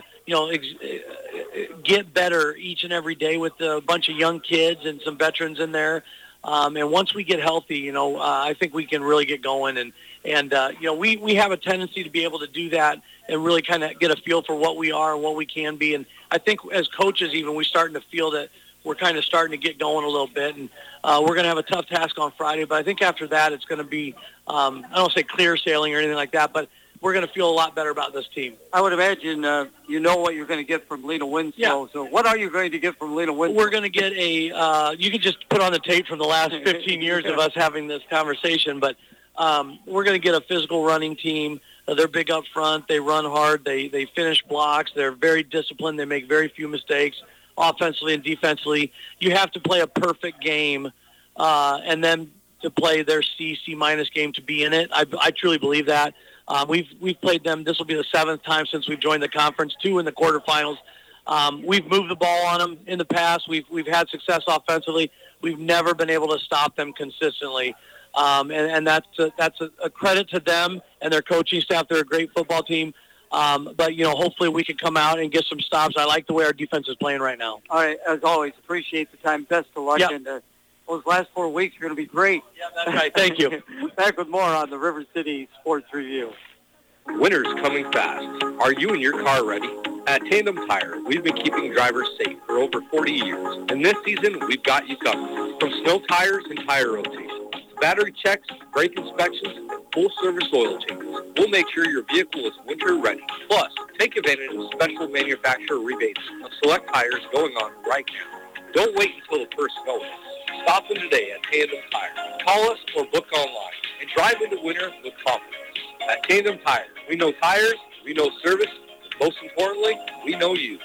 get better each and every day with a bunch of young kids and some veterans in there. And once we get healthy, I think we can really get going. And we have a tendency to be able to do that and really kind of get a feel for what we are and what we can be. And I think as coaches, even, we're starting to feel that we're kind of starting to get going a little bit. And we're going to have a tough task on Friday. But I think after that, it's going to be, I don't say clear sailing or anything like that, but we're going to feel a lot better about this team. I would imagine you know what you're going to get from Lena Winslow. Yeah. So what are you going to get from Lena Winslow? We're going to get you can just put on the tape from the last 15 years of us having this conversation, but we're going to get a physical running team. They're big up front. They run hard. They finish blocks. They're very disciplined. They make very few mistakes offensively and defensively. You have to play a perfect game and then to play their C-minus game to be in it. I truly believe that. We've played them. This will be the 7th time since we've joined the conference, 2 in the quarterfinals. We've moved the ball on them in the past. We've had success offensively. We've never been able to stop them consistently, and that's a credit to them and their coaching staff. They're a great football team. But hopefully we can come out and get some stops. I like the way our defense is playing right now. All right, as always, appreciate the time. Best of luck. Yep. And those last 4 weeks are going to be great. Yeah, that's right. Thank you. Back with more on the River City Sports Review. Winter's coming fast. Are you and your car ready? At Tandem Tire, we've been keeping drivers safe for over 40 years. And this season, we've got you covered. From snow tires and tire rotations, to battery checks, brake inspections, and full-service oil changes, we'll make sure your vehicle is winter ready. Plus, take advantage of special manufacturer rebates on select tires going on right now. Don't wait until the first snow hits. Stop in today at Tandem Tire. Call us or book online and drive into winter with confidence. At Tandem Tire, we know tires, we know service, and most importantly, we know you.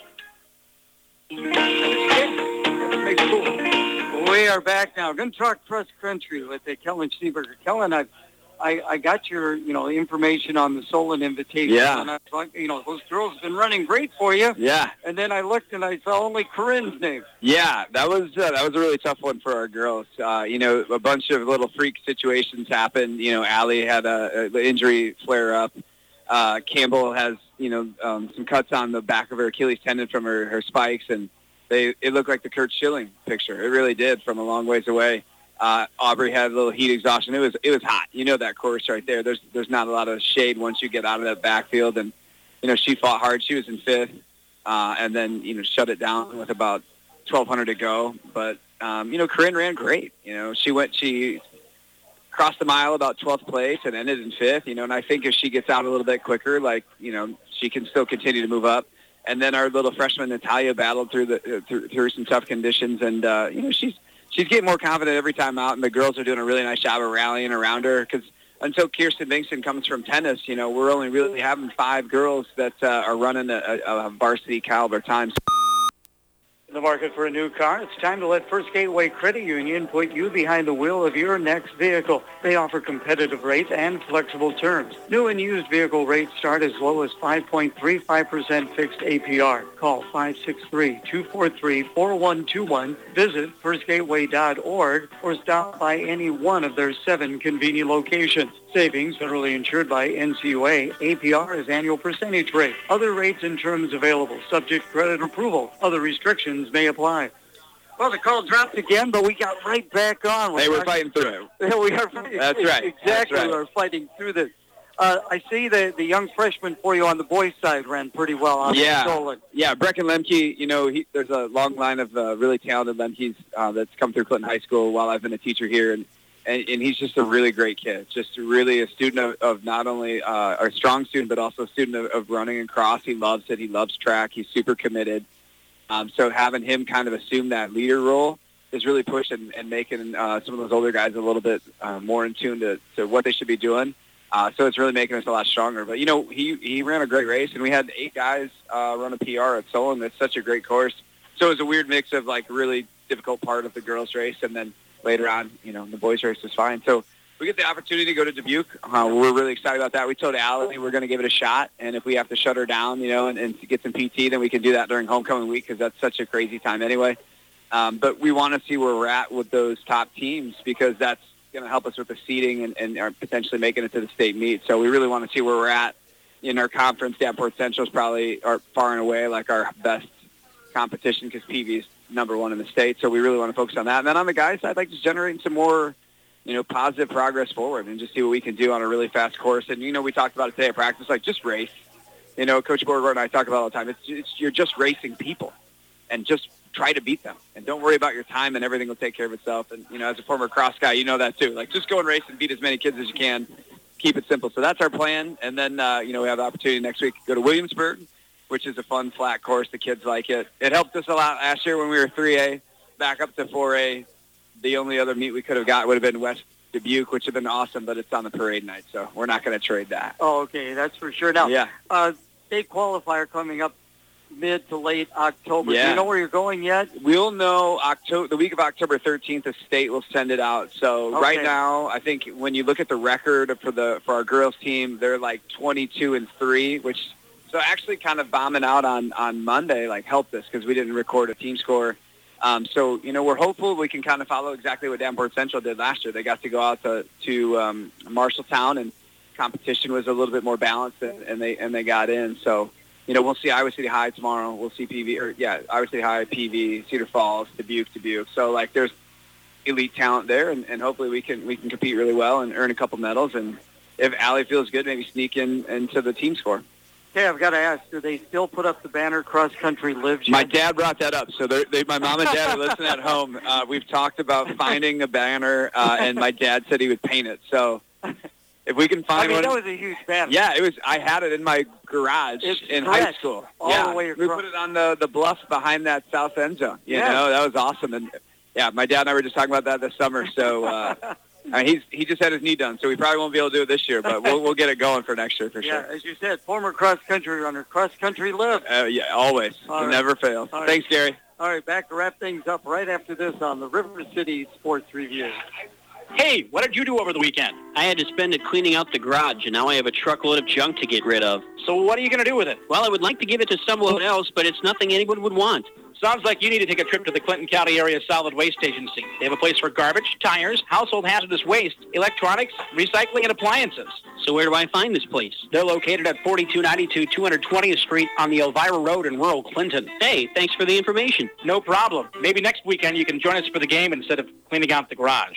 We are back now. Going to talk cross country with Kellen Schneeberger. Kellen, I got your information on the Solon invitation. Yeah. And I thought, those girls have been running great for you. Yeah. And then I looked and I saw only Corinne's name. Yeah, that was a really tough one for our girls. A bunch of little freak situations happened. Allie had a injury flare up. Campbell has some cuts on the back of her Achilles tendon from her spikes, and it looked like the Kurt Schilling picture. It really did from a long ways away. Aubrey had a little heat exhaustion. It was hot. That course right there. There's not a lot of shade once you get out of that backfield, and she fought hard. She was in 5th, and then shut it down with about 1,200 to go. But Corinne ran great. She crossed the mile about 12th place and ended in 5th. And I think if she gets out a little bit quicker, she can still continue to move up. And then our little freshman Natalia battled through some tough conditions, and she's getting more confident every time out, and the girls are doing a really nice job of rallying around her, because until Kirsten Bingston comes from tennis, we're only really having 5 girls that are running a varsity caliber time. In the market for a new car, it's time to let First Gateway Credit Union put you behind the wheel of your next vehicle. They offer competitive rates and flexible terms. New and used vehicle rates start as low as 5.35% fixed APR. Call 563-243-4121. Visit firstgateway.org or stop by any one of their 7 convenient locations. Savings federally insured by NCUA. APR is annual percentage rate. Other rates and terms available. Subject credit approval. Other restrictions may apply. Well, the call dropped again, but we got right back on. We're fighting through it. We are. That's right. Exactly. That's right. We're fighting through this. I see the young freshman for you on the boys' side ran pretty well on the Solon. Yeah, Brecken Lemke, there's a long line of really talented Lemkes that's come through Clinton High School while I've been a teacher here, and he's just a really great kid, just really a student of not only a strong student, but also a student of running and cross. He loves it. He loves track. He's super committed. So having him kind of assume that leader role is really pushing and making some of those older guys a little bit more in tune to what they should be doing. So it's really making us a lot stronger. But, he ran a great race, and we had 8 guys run a PR at Solon. It's such a great course. So it was a weird mix of, really difficult part of the girls' race, and then later on, the boys' race was fine. So we get the opportunity to go to Dubuque. We're really excited about that. We told Allie we're going to give it a shot, and if we have to shut her down, and get some PT, then we can do that during homecoming week because that's such a crazy time anyway. But we want to see where we're at with those top teams because that's going to help us with the seeding and potentially making it to the state meet. So we really want to see where we're at in our conference. Davenport Central is probably far and away our best competition because PV is number 1 in the state. So we really want to focus on that. And then on the guys' side, just generating some more, positive progress forward and just see what we can do on a really fast course. And, we talked about it today at practice, just race. Coach Borgard and I talk about it all the time. You're just racing people and just try to beat them. And don't worry about your time and everything will take care of itself. And, as a former cross guy, you know that too. Just go and race and beat as many kids as you can. Keep it simple. So that's our plan. And then, we have the opportunity next week to go to Williamsburg, which is a fun, flat course. The kids like it. It helped us a lot last year when we were 3A, back up to 4A. The only other meet we could have got would have been West Dubuque, which would have been awesome, but it's on the parade night, so we're not going to trade that. Oh, okay, that's for sure. Now, state qualifier coming up mid to late October. Yeah. Do you know where you're going yet? We'll know the week of October 13th. The state will send it out. So right now, I think when you look at the record for our girls team, they're 22-3, which so actually kind of bombing out on Monday helped us because we didn't record a team score. So we're hopeful we can kind of follow exactly what Davenport Central did last year. They got to go out to Marshalltown, and competition was a little bit more balanced, and they got in. So. We'll see Iowa City High tomorrow. We'll see Iowa City High, PV, Cedar Falls, Dubuque. So there's elite talent there, and hopefully we can compete really well and earn a couple medals. And if Allie feels good, maybe sneak into the team score. Okay, I've got to ask: do they still put up the banner "Cross Country Lives"? My dad brought that up. So my mom and dad are listening at home. We've talked about finding a banner, and my dad said he would paint it. So. If we can find one. That was a huge banner. Yeah, it was. I had it in my garage in high school. All the way across. We put it on the bluff behind that south end zone. You know, that was awesome. And my dad and I were just talking about that this summer. So he just had his knee done, so we probably won't be able to do it this year, but we'll get it going for next year for sure. Yeah, as you said, former cross country runner, cross country live. Yeah, always. It never fails. Thanks, Gary. All right, back to wrap things up right after this on the River City Sports Review. Hey, what did you do over the weekend? I had to spend it cleaning out the garage, and now I have a truckload of junk to get rid of. So what are you going to do with it? Well, I would like to give it to someone else, but it's nothing anyone would want. Sounds like you need to take a trip to the Clinton County Area Solid Waste Agency. They have a place for garbage, tires, household hazardous waste, electronics, recycling, and appliances. So where do I find this place? They're located at 4292 220th Street on the Elvira Road in rural Clinton. Hey, thanks for the information. No problem. Maybe next weekend you can join us for the game instead of cleaning out the garage.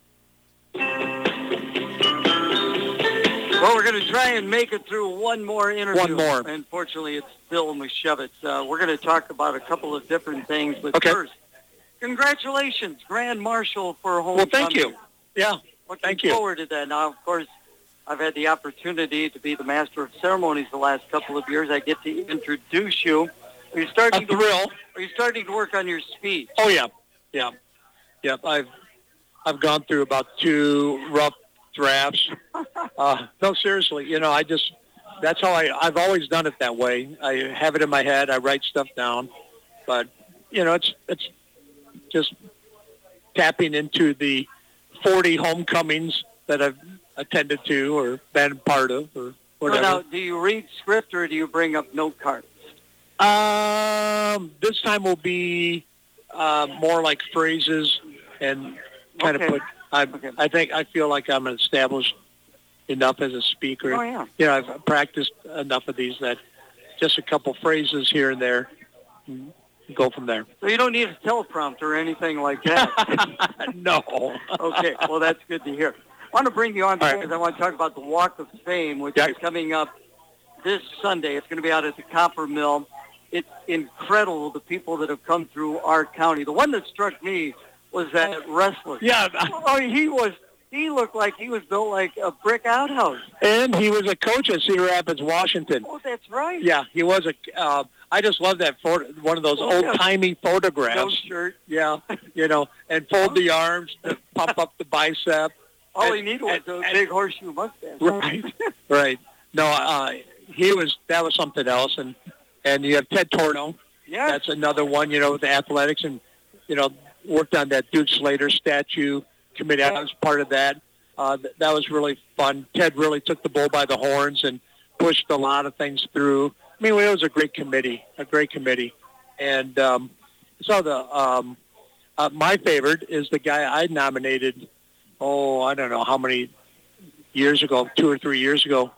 Well, we're going to try and make it through one more interview. One more. Unfortunately, it's Bill Mashevitz. We're going to talk about a couple of different things, but first, congratulations, Grand Marshal for homecoming. Well, thank you. Yeah, Looking forward to that. Now, of course, I've had the opportunity to be the Master of Ceremonies the last couple of years. I get to introduce you. Are you starting to work on your speech? Oh, yeah. I've gone through about 2 rough drafts. No, seriously, that's how I've always done it that way. I have it in my head. I write stuff down, but it's just tapping into the 40 homecomings that I've attended to or been part of or whatever. So now, do you read script or do you bring up note cards? This time will be more like phrases and kind of put. I feel like I'm established enough as a speaker. Oh, yeah. I've practiced enough of these that just a couple phrases here and there, and go from there. So you don't need a teleprompter or anything like that? No. Okay, well, that's good to hear. I want to bring you on because I want to talk about the Walk of Fame, which is coming up this Sunday. It's going to be out at the Copper Mill. It's incredible, the people that have come through our county. The one that struck me was that wrestler. Yeah. He looked like he was built like a brick outhouse. And he was a coach at Cedar Rapids, Washington. Oh, that's right. Yeah, he was I just love that photo, one of those old-timey photographs. No shirt. Yeah, and fold the arms to pump up the bicep. All he needed was a big horseshoe mustache. Right, right. No, that was something else. And you have Ted Torno. Yeah. That's another one, with the athletics and, worked on that Duke Slater statue committee. I was part of that. That was really fun. Ted really took the bull by the horns and pushed a lot of things through. I mean, it was a great committee. And so my favorite is the guy I nominated, I don't know how many years ago, 2 or 3 years ago,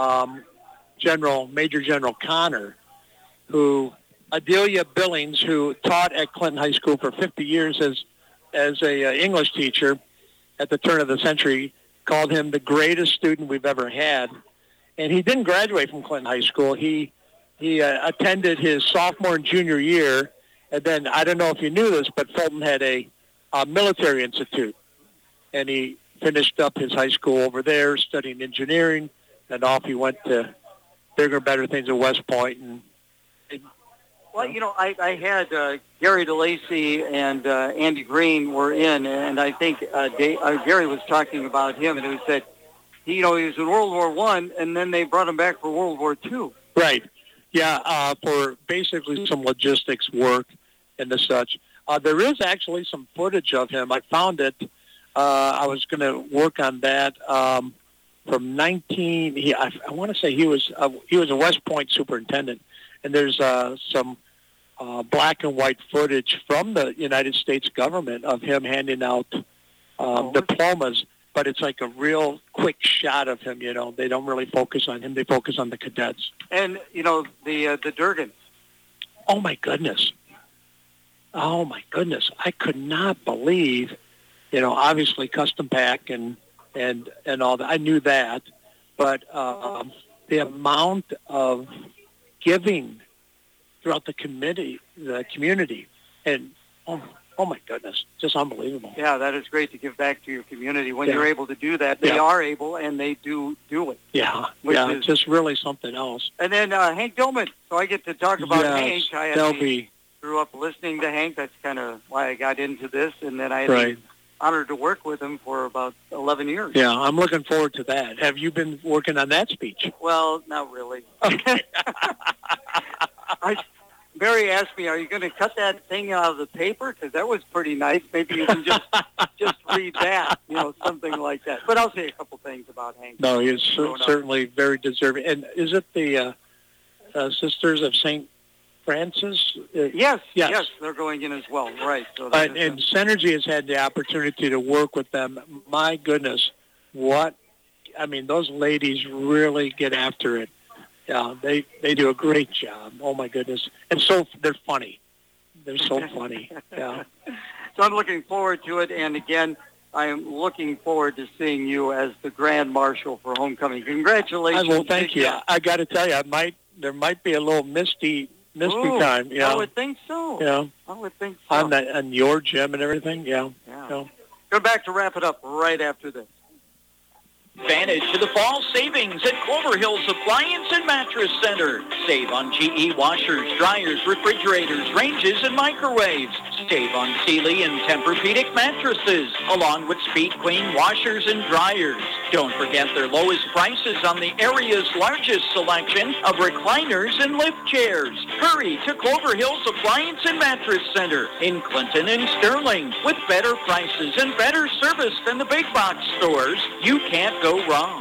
Major General Connor, who Adelia Billings, who taught at Clinton High School for 50 years as a English teacher at the turn of the century, called him the greatest student we've ever had. And he didn't graduate from Clinton High School. He attended his sophomore and junior year, and then I don't know if you knew this, but Fulton had a military institute, and he finished up his high school over there, studying engineering, and off he went to bigger, better things at West Point. Well, I had Gary DeLacy and Andy Green were in, and I think Gary was talking about him, and he said, he was in World War I, and then they brought him back for World War II. Right. Yeah, for basically some logistics work and the such. There is actually some footage of him. I found it. I was going to work on that from I want to say he was a West Point superintendent, and there's some black and white footage from the United States government of him handing out diplomas, but it's like a real quick shot of him. They don't really focus on him; they focus on the cadets. And the Durgans. Oh my goodness! I could not believe, obviously custom pack and all that. I knew that, but the amount of giving throughout the community, and oh my goodness, just unbelievable. Yeah, that is great to give back to your community. When you're able to do that, they are able, and they do it. Yeah, is just really something else. And then Hank Dillman. So I get to talk about Hank. I grew up listening to Hank. That's kind of why I got into this. And then I had the honor to work with him for about 11 years. Yeah, I'm looking forward to that. Have you been working on that speech? Well, not really. Barry asked me, "Are you going to cut that thing out of the paper? Because that was pretty nice. Maybe you can just read that, something like that." But I'll say a couple things about Hank. No, he is certainly very deserving. And is it the Sisters of St. Francis? Yes, they're going in as well. Right. So and Synergy has had the opportunity to work with them. My goodness, those ladies really get after it. Yeah, they do a great job. Oh my goodness, and they're funny. They're so funny. Yeah. So I'm looking forward to it, and again, I am looking forward to seeing you as the Grand Marshal for homecoming. Congratulations! Well, thank you. I got to tell you, there might be a little misty time. Yeah, I would think so. Yeah, I would think so. On your gym and everything. Yeah. Go back to wrap it up right after this. Advantage to the fall savings at Clover Hills Appliance and Mattress Center. Save on GE washers, dryers, refrigerators, ranges, and microwaves. Save on Sealy and Tempur-Pedic mattresses, along with Speed Queen washers and dryers. Don't forget their lowest prices on the area's largest selection of recliners and lift chairs. Hurry to Clover Hills Appliance and Mattress Center in Clinton and Sterling. With better prices and better service than the big box stores, you can't go wrong.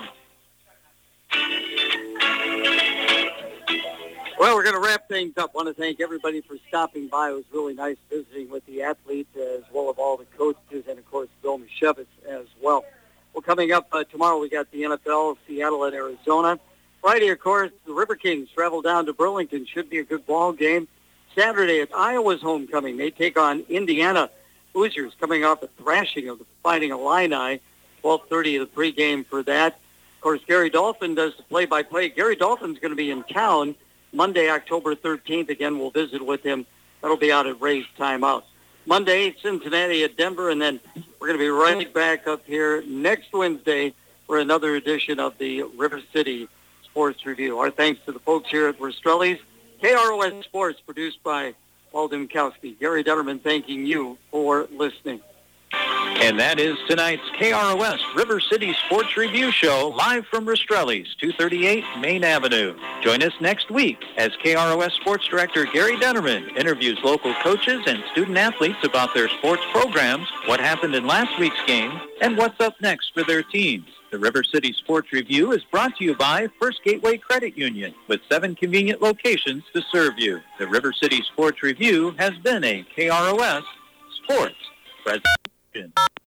Well, we're going to wrap things up. I want to thank everybody for stopping by. It was really nice visiting with the athletes as well as all the coaches and, of course, Bill Mashevitz as well. Well, coming up tomorrow, we got the NFL, Seattle and Arizona. Friday, of course, the River Kings travel down to Burlington. Should be a good ball game. Saturday, it's Iowa's homecoming. They take on Indiana. Hoosiers coming off a thrashing of the Fighting Illini. 12:30 the pregame for that. Of course, Gary Dolphin does the play-by-play. Gary Dolphin's going to be in town Monday, October 13th. Again, we'll visit with him. That'll be out at Ray's Timeout. Monday, Cincinnati at Denver, and then we're going to be right back up here next Wednesday for another edition of the River City Sports Review. Our thanks to the folks here at Rastrelli's KROS Sports, produced by Paul Dimkowski. Gary Detterman thanking you for listening. And that is tonight's KROS River City Sports Review Show, live from Rastrelli's, 238 Main Avenue. Join us next week as KROS Sports Director Gary Detterman interviews local coaches and student-athletes about their sports programs, what happened in last week's game, and what's up next for their teams. The River City Sports Review is brought to you by First Gateway Credit Union, with 7 convenient locations to serve you. The River City Sports Review has been a KROS Sports presentation.